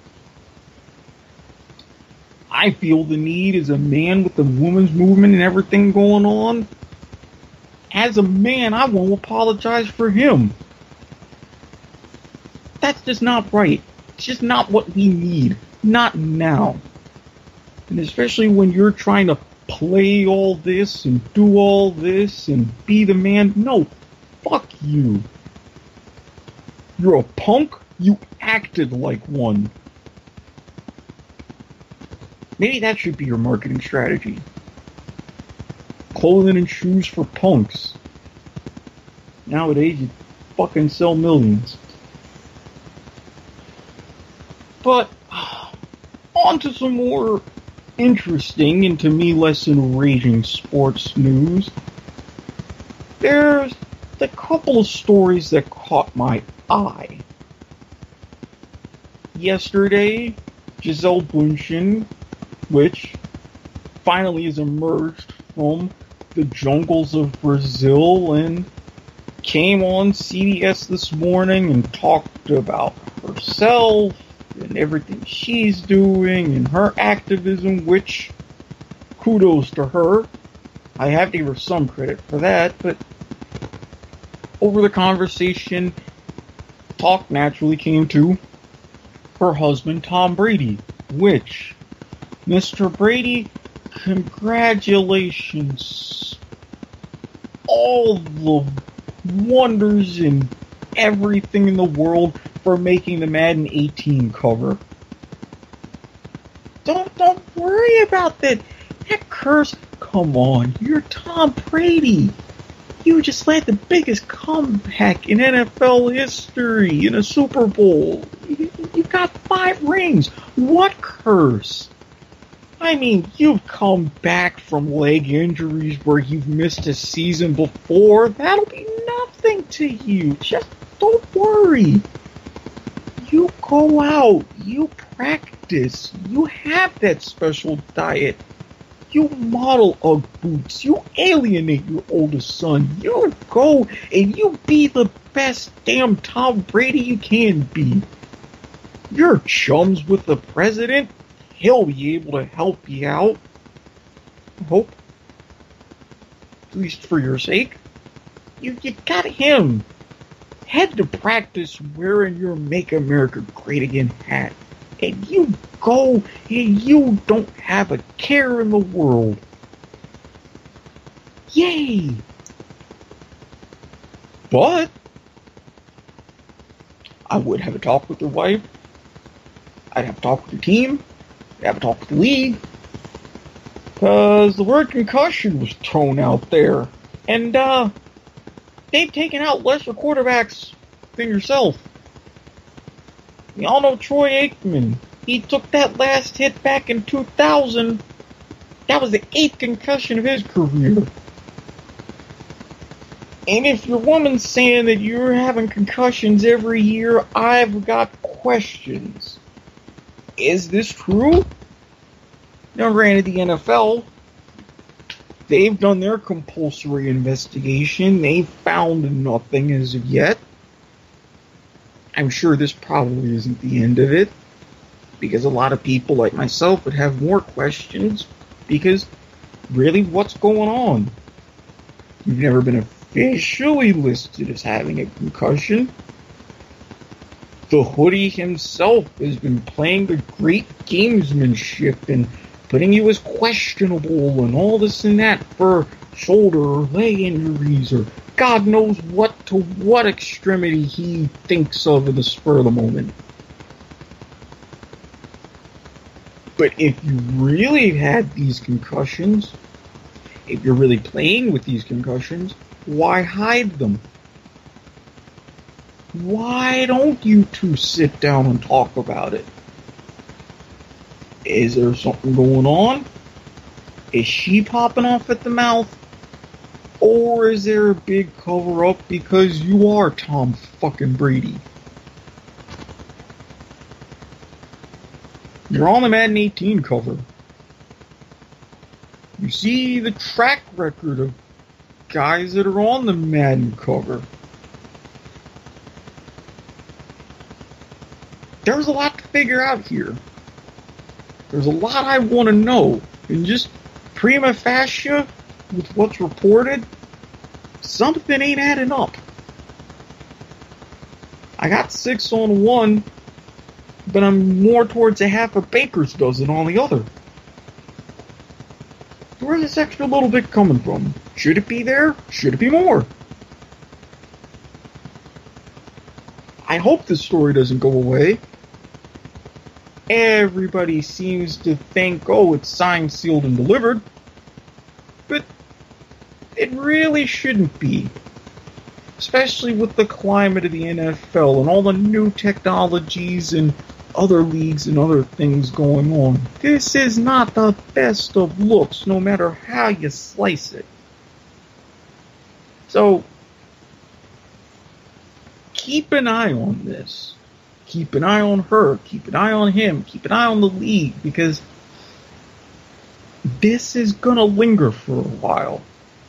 I feel the need as a man with the women's movement and everything going on. As a man, I won't apologize for him. That's just not right. It's just not what we need. Not now. And especially when you're trying to play all this and do all this and be the man. No, fuck you. You're a punk? You acted like one. Maybe that should be your marketing strategy. Clothing and shoes for punks. Nowadays, you fucking sell millions. But On to some more interesting and to me less enraging sports news. There's a couple of stories that caught my eye. Yesterday, Gisele Bündchen, which finally has emerged from the jungles of Brazil and came on CBS this morning and talked about herself and everything she's doing and her activism, which kudos to her. I have to give her some credit for that, but over the conversation, talk naturally came to her husband, Tom Brady, which, Mr. Brady, congratulations. All the wonders and everything in the world for making the Madden 18 cover. Don't worry about that. That curse, come on, you're Tom Brady. You just led the biggest comeback in NFL history in a Super Bowl. You got 5 rings. What curse? I mean, you've come back from leg injuries where you've missed a season before. That'll be nothing to you. Just don't worry. You go out. You practice. You have that special diet. You model Ugg boots. You alienate your oldest son. You go and you be the best damn Tom Brady you can be. You're chums with the president. He'll be able to help you out. I hope. At least for your sake. You got him. Head to practice wearing your Make America Great Again hat. And you go and you don't have a care in the world. Yay! But I would have a talk with your wife. I'd have a talk with your team. I'd have a talk with the league. Because the word concussion was thrown out there. And they've taken out lesser quarterbacks than yourself. We all know Troy Aikman. He took that last hit back in 2000. That was the 8th concussion of his career. And if your woman's saying that you're having concussions every year, I've got questions. Is this true? Now, granted, the NFL, they've done their compulsory investigation. They've found nothing as of yet. I'm sure this probably isn't the end of it, because a lot of people like myself would have more questions, because really, what's going on? You've never been officially listed as having a concussion. The hoodie himself has been playing the great gamesmanship and putting you as questionable and all this and that for shoulder or leg injuries or God knows what to what extremity he thinks of in the spur of the moment. But if you really had these concussions, if you're really playing with these concussions, why hide them? Why don't you two sit down and talk about it? Is there something going on? Is she popping off at the mouth? Or is there a big cover-up because you are Tom fucking Brady? You're on the Madden 18 cover. You see the track record of guys that are on the Madden cover. There's a lot to figure out here. There's a lot I want to know. And just prima facie, with what's reported, something ain't adding up. I got 6 on one, but I'm more towards a half a baker's dozen on the other. Where's this extra little bit coming from? Should it be there? Should it be more? I hope this story doesn't go away. Everybody seems to think, oh, it's signed, sealed, and delivered. But it really shouldn't be. Especially with the climate of the NFL and all the new technologies and other leagues and other things going on. This is not the best of looks, no matter how you slice it. So, keep an eye on this. Keep an eye on her. Keep an eye on him. Keep an eye on the league, because this is gonna linger for a while.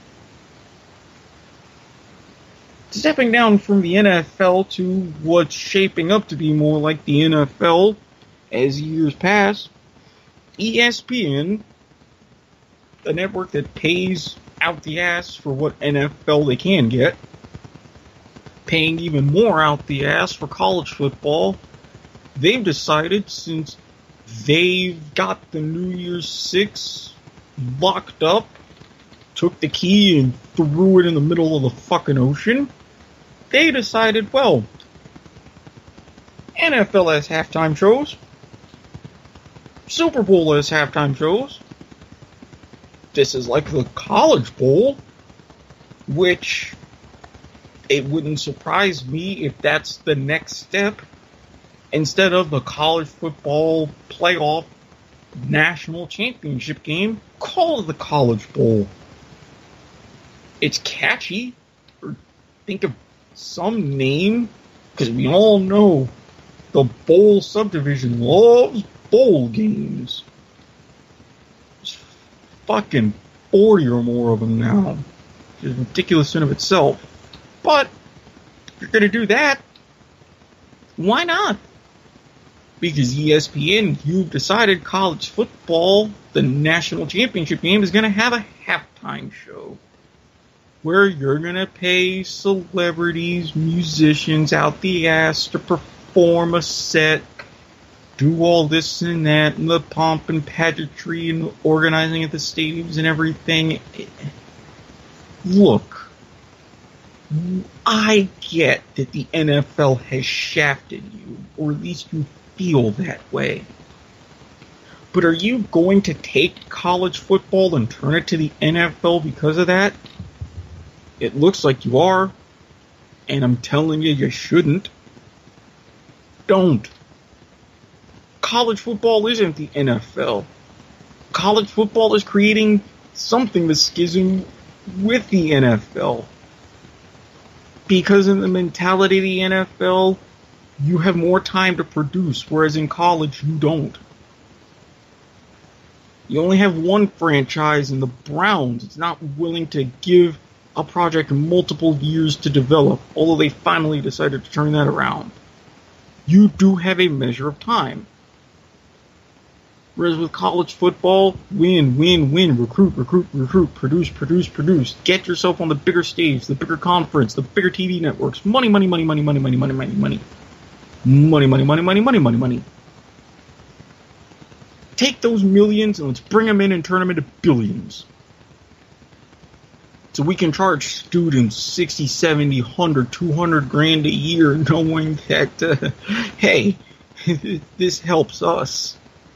Stepping down from the NFL to what's shaping up to be more like the NFL as years pass, ESPN, the network that pays out the ass for what NFL they can get, paying even more out the ass for college football, they've decided, since they've got the New Year's Six locked up, took the key and threw it in the middle of the fucking ocean, they decided, well, NFL has halftime shows, Super Bowl has halftime shows, this is like the College Bowl, which it wouldn't surprise me if that's the next step. Instead of the college football playoff national championship game, call it the College Bowl. It's catchy. Or think of some name, because we all know the bowl subdivision loves bowl games. There's fucking 40 or more of them now. It's ridiculous in of itself. But if you're going to do that, why not? Because ESPN, you've decided college football, the national championship game, is going to have a halftime show where you're going to pay celebrities, musicians out the ass to perform a set, do all this and that, and the pomp and pageantry and organizing at the stadiums and everything. Look, I get that the NFL has shafted you, or at least you feel that way. But are you going to take college football and turn it to the NFL because of that? It looks like you are, and I'm telling you, you shouldn't. Don't. College football isn't the NFL. College football is creating something that's schism with the NFL. Because in the mentality of the NFL, you have more time to produce, whereas in college, you don't. You only have one franchise, and the Browns is not willing to give a project multiple years to develop, although they finally decided to turn that around. You do have a measure of time. Whereas with college football, win, recruit, produce. Get yourself on the bigger stage, the bigger conference, the bigger TV networks. Money. Take those millions and let's bring them in and turn them into billions. So we can charge students 60, 70, 100, 200 grand a year, knowing that, hey, this helps us.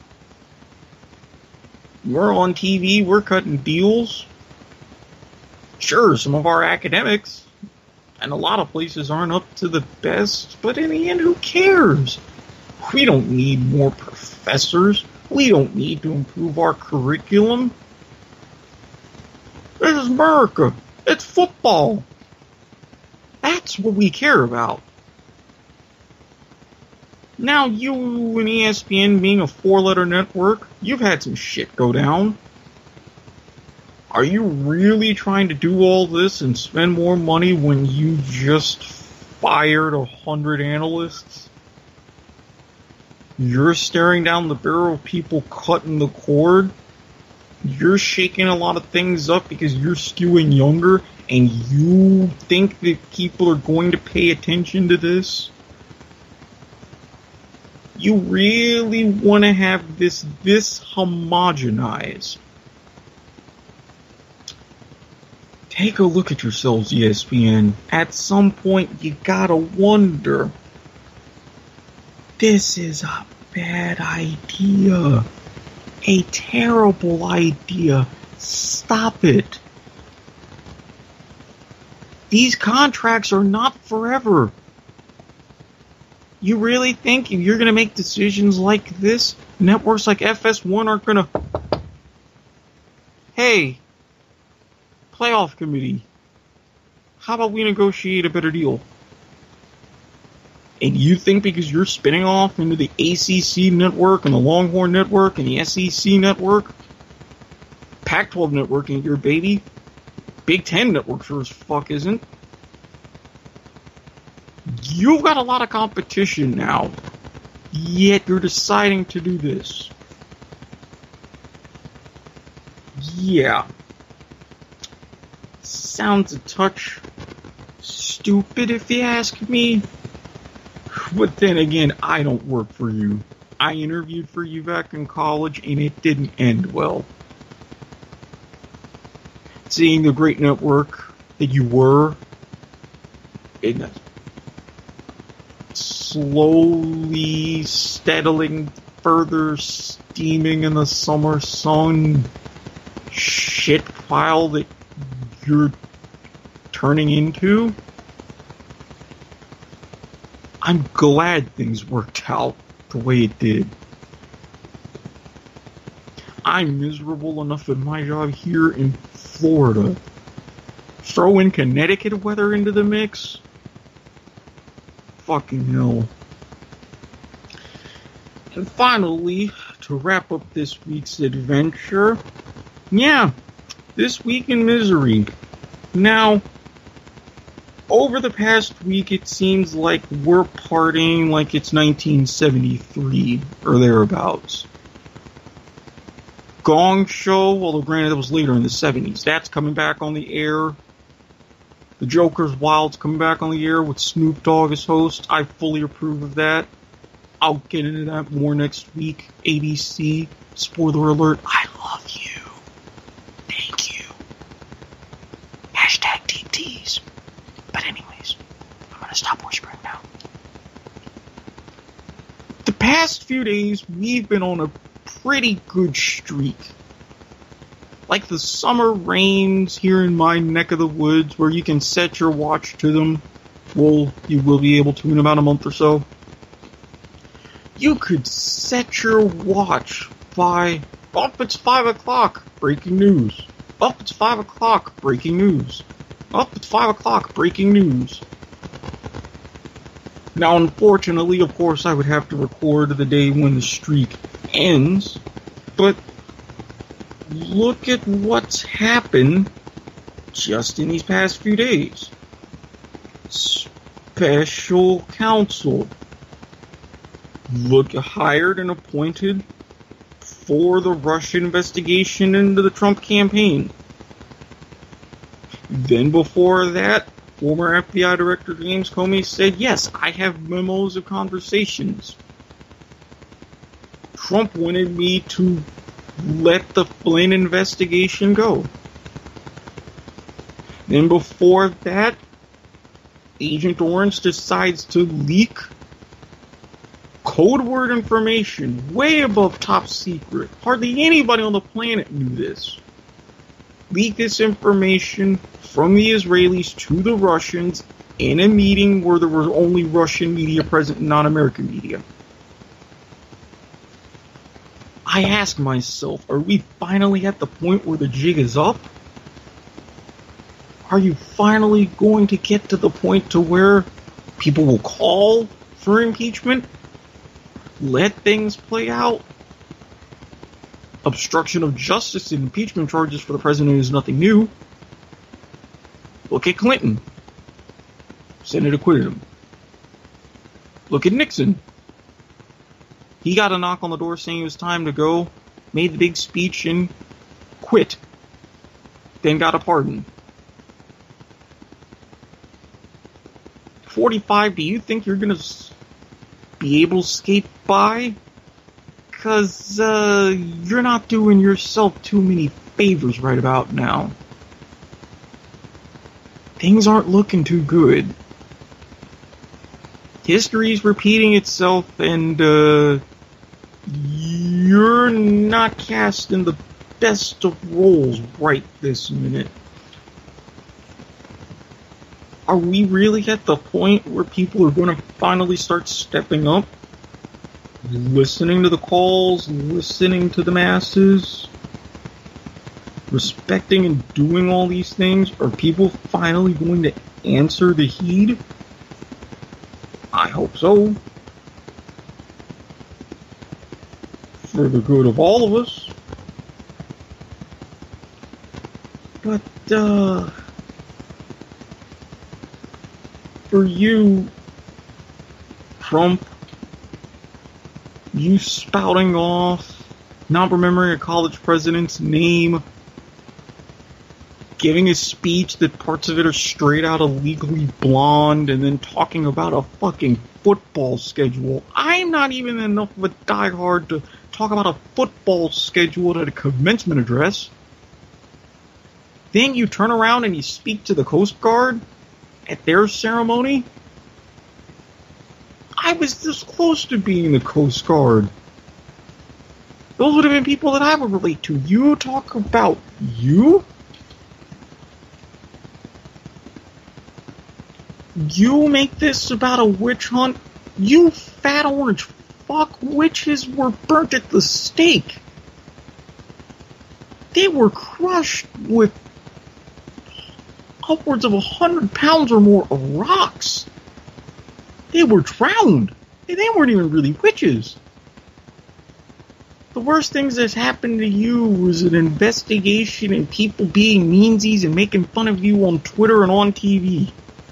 We're on TV, we're cutting deals. Sure, some of our academics and a lot of places aren't up to the best, but in the end, who cares? We don't need more professors. We don't need to improve our curriculum. This is America. It's football. That's what we care about. Now, you and ESPN being a four-letter network, you've had some shit go down. Are you really trying to do all this and spend more money when you just fired 100 analysts? You're staring down the barrel of people cutting the cord. You're shaking a lot of things up because you're skewing younger, and you think that people are going to pay attention to this? You really want to have this homogenized. Take a look at yourselves, ESPN. At some point, you gotta wonder, this is a bad idea. A terrible idea. Stop it. These contracts are not forever. You really think you're going to make decisions like this? Networks like FS1 aren't going to... Hey, playoff committee, how about we negotiate a better deal? And you think because you're spinning off into the ACC network and the Longhorn network and the SEC network, Pac-12 network ain't your baby, Big Ten network sure as fuck isn't. You've got a lot of competition now, yet you're deciding to do this. Yeah. Sounds a touch stupid if you ask me. But then again, I don't work for you. I interviewed for you back in college, and it didn't end well. Seeing the great network that you were, it slowly, steadily, further steaming in the summer sun shit pile that you're turning into. I'm glad things worked out the way it did. I'm miserable enough in my job here in Florida. Throw in Connecticut weather into the mix? Fucking hell. And finally, to wrap up this week's adventure, this week in misery. Now, over the past week, it seems like we're partying like it's 1973 or thereabouts. Gong Show, although granted it was later in the 70s, that's coming back on the air. The Joker's Wild's coming back on the air with Snoop Dogg as host. I fully approve of that. I'll get into that more next week. ABC, spoiler alert, I love you. Thank you. Hashtag deep tease. But anyways, I'm going to stop whispering now. The past few days, we've been on a pretty good streak. Like the summer rains here in my neck of the woods, where you can set your watch to them. Well, you will be able to in about a month or so. You could set your watch by, it's 5 o'clock, breaking news. It's 5 o'clock, breaking news. It's 5 o'clock, breaking news. Now, unfortunately, of course, I would have to record the day when the streak ends, but look at what's happened just in these past few days. Special counsel hired and appointed for the Russian investigation into the Trump campaign. Then before that, former FBI Director James Comey said, yes, I have memos of conversations. Trump wanted me to let the Flynn investigation go. Then before that, Agent Orange decides to leak code word information way above top secret. Hardly anybody on the planet knew this. Leak this information from the Israelis to the Russians in a meeting where there was only Russian media present and not American media. I ask myself, are we finally at the point where the jig is up? Are you finally going to get to the point to where people will call for impeachment? Let things play out? Obstruction of justice and impeachment charges for the president is nothing new. Look at Clinton. Senate acquitted him. Look at Nixon. He got a knock on the door saying it was time to go, made the big speech, and quit. Then got a pardon. 45, do you think you're going to be able to skate by? Because you're not doing yourself too many favors right about now. Things aren't looking too good. History's repeating itself, and you're not casting the best of roles right this minute. Are we really at the point where people are going to finally start stepping up? Listening to the calls, listening to the masses, respecting and doing all these things? Are people finally going to answer the heed? I hope so. For the good of all of us. But, for you, Trump, you spouting off, not remembering a college president's name, giving a speech that parts of it are straight out of Legally Blonde, and then talking about a fucking football schedule. I'm not even enough of a diehard to talk about a football schedule at a commencement address. Then you turn around and you speak to the Coast Guard at their ceremony. I was this close to being the Coast Guard. Those would have been people that I would relate to. You talk about you? You make this about a witch hunt? You fat orange fuck, witches were burnt at the stake. They were crushed with upwards of 100 pounds or more of rocks. They were drowned. They weren't even really witches. The worst things that's happened to you was an investigation and people being meansies and making fun of you on Twitter and on TV.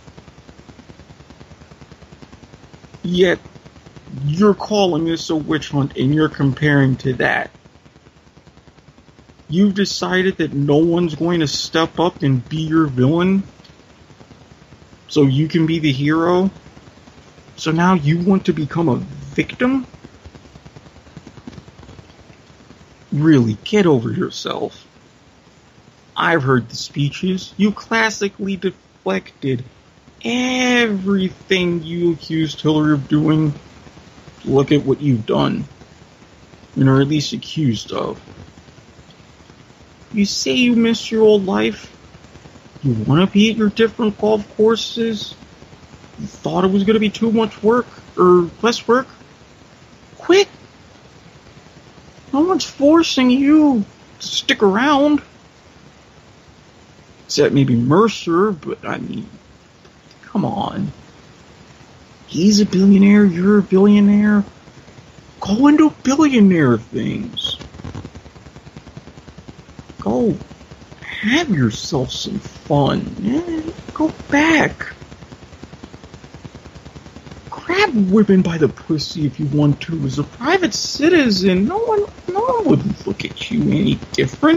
Yet, you're calling this a witch hunt and you're comparing to that. You've decided that no one's going to step up and be your villain so you can be the hero. So now you want to become a victim? Really, get over yourself. I've heard the speeches. You classically deflected everything you accused Hillary of doing. Look at what you've done. Or at least accused of. You say you miss your old life. You want to be at your different golf courses. You thought it was going to be too much work, or less work. Quit. No one's forcing you to stick around. Except maybe Mercer, but I mean, come on. He's a billionaire, you're a billionaire. Go into billionaire things. Go have yourself some fun. Go back. Grab women by the pussy if you want to. As a private citizen, no one would look at you any different.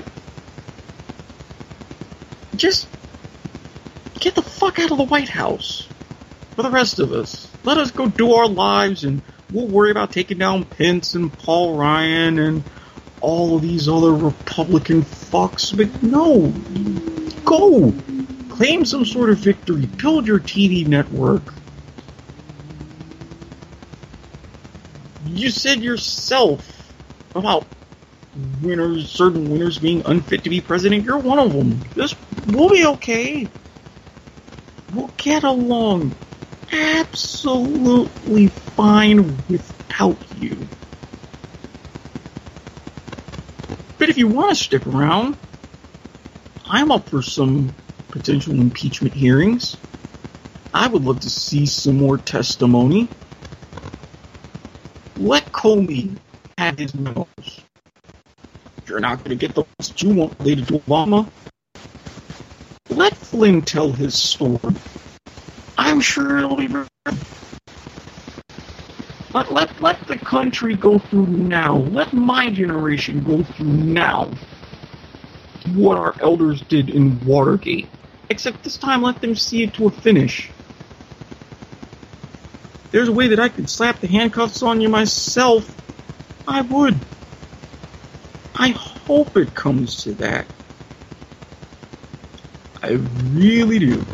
Just get the fuck out of the White House. For the rest of us. Let us go do our lives and we'll worry about taking down Pence and Paul Ryan and all of these other Republican fucks. But no. Go. Claim some sort of victory. Build your TV network. You said yourself about certain winners being unfit to be president. You're one of them. We'll be okay. We'll get along absolutely fine without you. But if you want to stick around, I'm up for some potential impeachment hearings. I would love to see some more testimony. Let Comey have his memos. You're not going to get the ones that you want related to Obama. Let Flynn tell his story. I'm sure it'll be very good. Let the country go through now. Let my generation go through now what our elders did in Watergate. Except this time let them see it to a finish. There's a way that I could slap the handcuffs on you myself. I would. I hope it comes to that. I really do.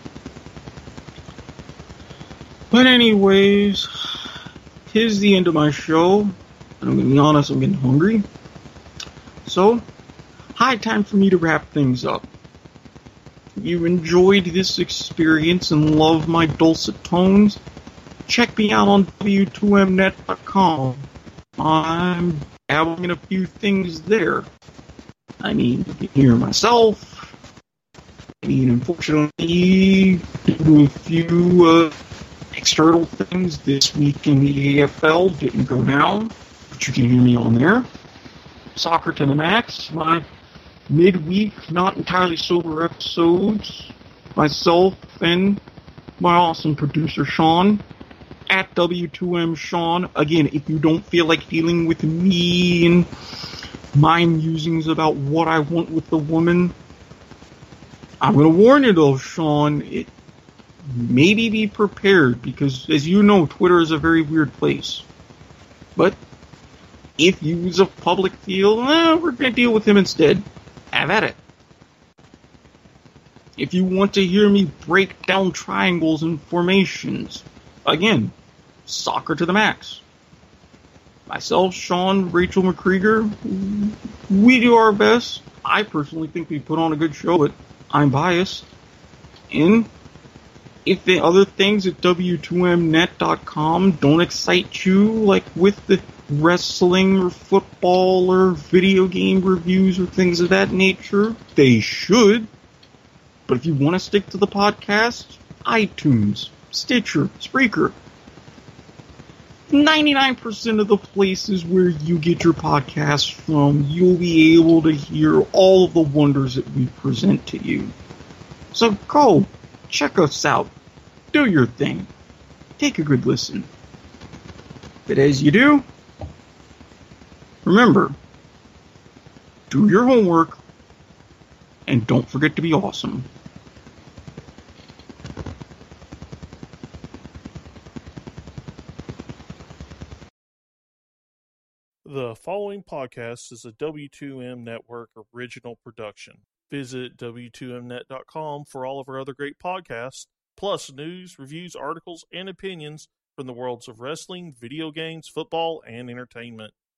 But anyways, tis the end of my show. And I'm going to be honest, I'm getting hungry. So, high time for me to wrap things up. you enjoyed this experience and love my dulcet tones, check me out on W2Mnet.com. I'm dabbling in a few things there. I mean, you can hear myself. I mean, unfortunately, due to a few external things this week in the AFL didn't go down, but you can hear me on there. Soccer to the Max, my midweek, not entirely sober episodes. Myself and my awesome producer, Sean, at W2M Sean. Again, if you don't feel like dealing with me and my musings about what I want with the woman, I'm going to warn you though, Sean, maybe be prepared, because as you know, Twitter is a very weird place. But if you as a public feel, we're going to deal with him instead, have at it. If you want to hear me break down triangles and formations, again, Soccer to the Max. Myself, Sean, Rachel McCrieger, we do our best. I personally think we put on a good show, but I'm biased. And if the other things at W2Mnet.com don't excite you, like with the wrestling or football or video game reviews or things of that nature, they should. But if you want to stick to the podcast, iTunes, Stitcher, Spreaker, 99% of the places where you get your podcasts from, you'll be able to hear all of the wonders that we present to you. So go, check us out, do your thing, take a good listen. But as you do, remember, do your homework, and don't forget to be awesome. The following podcast is a W2M Network original production. Visit W2Mnet.com for all of our other great podcasts, plus news, reviews, articles, and opinions from the worlds of wrestling, video games, football, and entertainment.